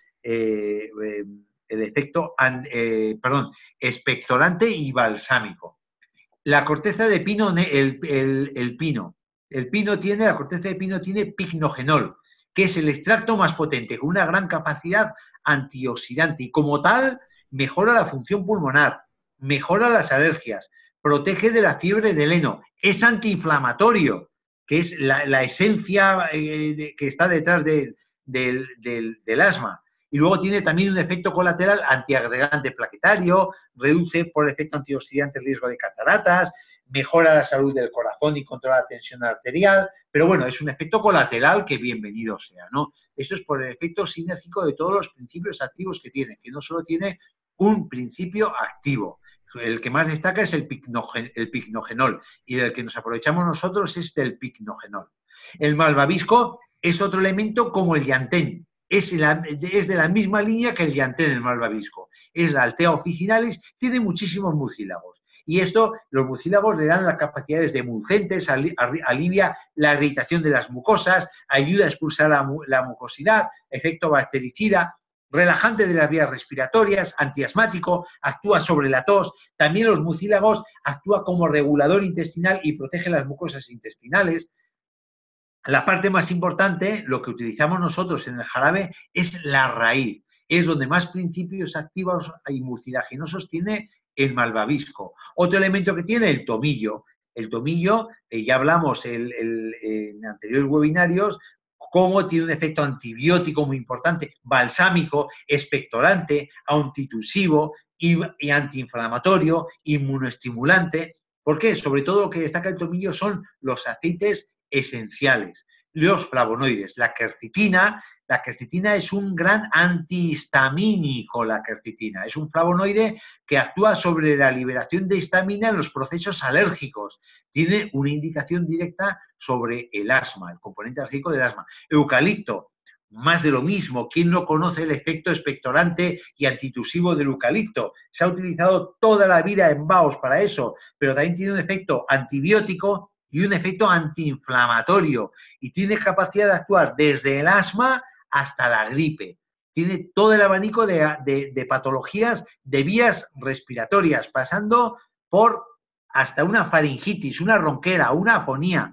expectorante y balsámico. La corteza de pino, el pino tiene, la corteza de pino tiene picnogenol, que es el extracto más potente, con una gran capacidad antioxidante y como tal mejora la función pulmonar, mejora las alergias, protege de la fiebre del heno, es antiinflamatorio, que es la esencia que está detrás del asma. Y luego tiene también un efecto colateral antiagregante plaquetario, reduce por efecto antioxidante el riesgo de cataratas, mejora la salud del corazón y controla la tensión arterial, pero bueno, es un efecto colateral que bienvenido sea, ¿no? Eso es por el efecto sinérgico de todos los principios activos que tiene, que no solo tiene un principio activo. El que más destaca es el picnogenol y del que nos aprovechamos nosotros es del picnogenol. El malvavisco es otro elemento como el llantén, es de la misma línea que el llantén del malvavisco. Es la Altea officinalis, tiene muchísimos mucílagos. Y esto, los mucílagos le dan las capacidades de emulgentes, alivia la irritación de las mucosas, ayuda a expulsar la mucosidad, efecto bactericida, relajante de las vías respiratorias, antiasmático, actúa sobre la tos. También los mucílagos actúa como regulador intestinal y protege las mucosas intestinales. La parte más importante, lo que utilizamos nosotros en el jarabe, es la raíz. Es donde más principios activos y mucilaginosos tiene el malvavisco. Otro elemento que tiene, el tomillo. El tomillo, ya hablamos en anteriores webinarios, cómo tiene un efecto antibiótico muy importante, balsámico, expectorante, antitusivo y antiinflamatorio, inmunoestimulante. ¿Por qué? Sobre todo lo que destaca el tomillo son los aceites esenciales, los flavonoides, la quercetina. La quercetina es un gran antihistamínico, la quercetina. Es un flavonoide que actúa sobre la liberación de histamina en los procesos alérgicos. Tiene una indicación directa sobre el asma, el componente alérgico del asma. Eucalipto, más de lo mismo. ¿Quién no conoce el efecto expectorante y antitusivo del eucalipto? Se ha utilizado toda la vida en Baos para eso, pero también tiene un efecto antibiótico y un efecto antiinflamatorio. Y tiene capacidad de actuar desde el asma hasta la gripe. Tiene todo el abanico de patologías de vías respiratorias, pasando por hasta una faringitis, una ronquera, una afonía,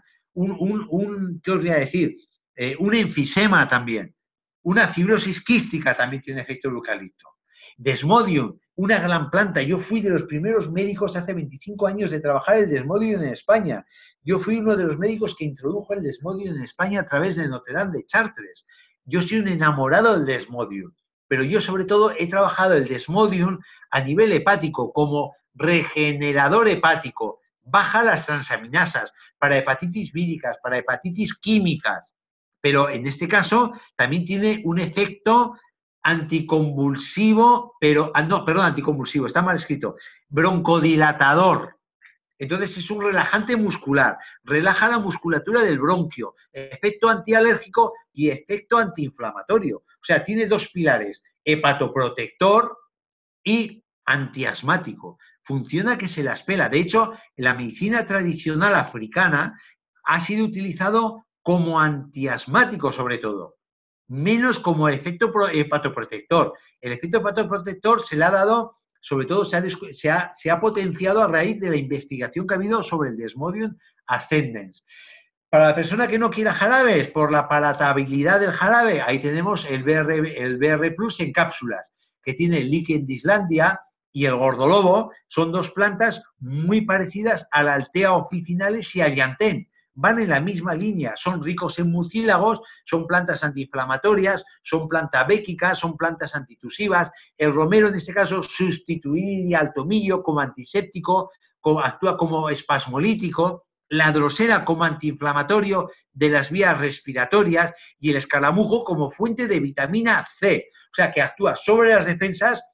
¿qué os voy a decir? Un enfisema también. Una fibrosis quística también tiene efecto el eucalipto. Desmodium, una gran planta. Yo fui de los primeros médicos hace 25 años de trabajar el Desmodium en España. Yo fui uno de los médicos que introdujo el Desmodium en España a través del Notre Dame de Chartres. Yo soy un enamorado del Desmodium, pero yo sobre todo he trabajado el Desmodium a nivel hepático como regenerador hepático, baja las transaminasas para hepatitis víricas, para hepatitis químicas. pero en este caso también tiene un efecto anticonvulsivo, pero, no, perdón, anticonvulsivo, está mal escrito, broncodilatador. Entonces es un relajante muscular, relaja la musculatura del bronquio, efecto antialérgico y efecto antiinflamatorio. O sea, tiene dos pilares, hepatoprotector y antiasmático. Funciona que se las pela. De hecho, la medicina tradicional africana ha sido utilizado como antiasmático sobre todo, menos como efecto hepatoprotector. El efecto hepatoprotector se le ha dado, sobre todo se ha potenciado a raíz de la investigación que ha habido sobre el Desmodium ascendens. Para la persona que no quiera jarabes, por la palatabilidad del jarabe, ahí tenemos el BR Plus en cápsulas, que tiene el Lichen de Islandia y el gordolobo. Son dos plantas muy parecidas a la Altea officinalis y al llantén. Van en la misma línea, son ricos en mucílagos, son plantas antiinflamatorias, son plantas béquicas, son plantas antitusivas. El romero, en este caso, sustituiría al tomillo como antiséptico, actúa como espasmolítico, la drosera como antiinflamatorio de las vías respiratorias y el escaramujo como fuente de vitamina C. O sea, que actúa sobre las defensas,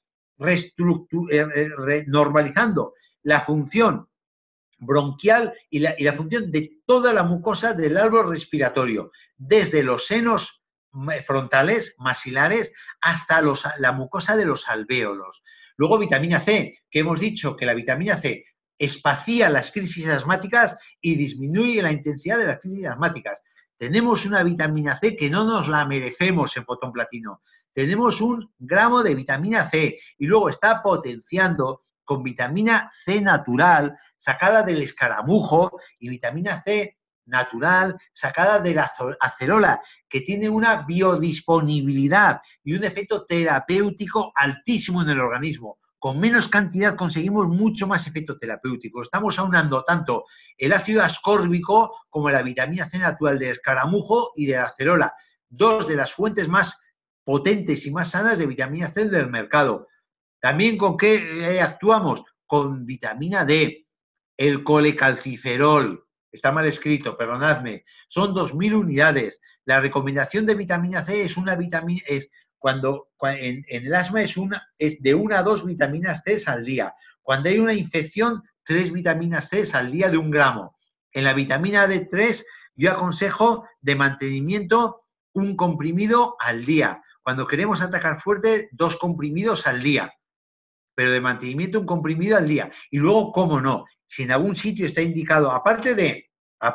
normalizando la función bronquial y la función de toda la mucosa del árbol respiratorio, desde los senos frontales, maxilares, hasta la mucosa de los alvéolos. Luego vitamina C, que hemos dicho que la vitamina C espacía las crisis asmáticas y disminuye la intensidad de las crisis asmáticas. Tenemos una vitamina C que no nos la merecemos en Fotón Platino. Tenemos 1 gramo de vitamina C y luego está potenciando con vitamina C natural, sacada del escaramujo, y vitamina C natural, sacada de la acerola, que tiene una biodisponibilidad y un efecto terapéutico altísimo en el organismo. Con menos cantidad conseguimos mucho más efecto terapéutico. Estamos aunando tanto el ácido ascórbico como la vitamina C natural del escaramujo y de la acerola, dos de las fuentes más potentes y más sanas de vitamina C del mercado. También con qué actuamos, con vitamina D, el colecalciferol, está mal escrito, perdonadme, son 2000 unidades. La recomendación de vitamina C es una vitamina, cuando en el asma es de 1 a 2 vitaminas C al día. Cuando hay una infección, 3 vitaminas C al día de 1 gramo. En la vitamina D3 yo aconsejo de mantenimiento 1 comprimido al día. Cuando queremos atacar fuerte, 2 comprimidos al día, pero de mantenimiento 1 comprimido al día. Y luego, cómo no, si en algún sitio está indicado, aparte de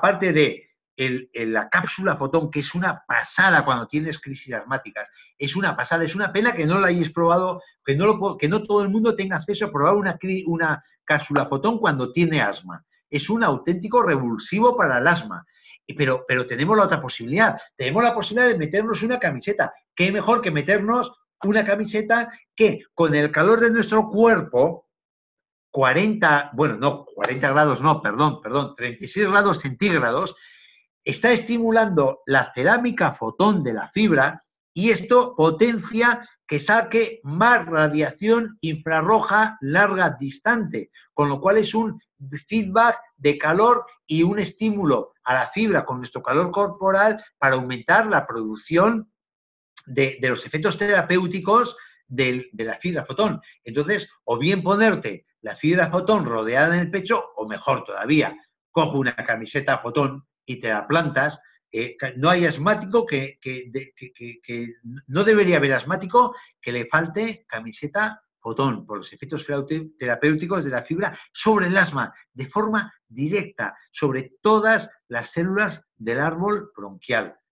la cápsula fotón, que es una pasada cuando tienes crisis asmáticas, es una pasada, es una pena que no la hayáis probado, que no todo el mundo tenga acceso a probar una cápsula fotón cuando tiene asma. Es un auténtico revulsivo para el asma. Pero tenemos la otra posibilidad, tenemos la posibilidad de meternos una camiseta. ¿Qué mejor que meternos una camiseta que con el calor de nuestro cuerpo, 40 grados no, perdón, 36 grados centígrados, está estimulando la cerámica fotón de la fibra y esto potencia que saque más radiación infrarroja larga distante, con lo cual es un feedback de calor y un estímulo a la fibra con nuestro calor corporal para aumentar la producción de los efectos terapéuticos de la fibra fotón. Entonces, o bien ponerte la fibra fotón rodeada en el pecho, o mejor todavía, cojo una camiseta fotón y te la plantas. No hay asmático que no debería haber asmático que le falte camiseta fotón por los efectos terapéuticos de la fibra sobre el asma, de forma directa, sobre todas las células del árbol bronquial.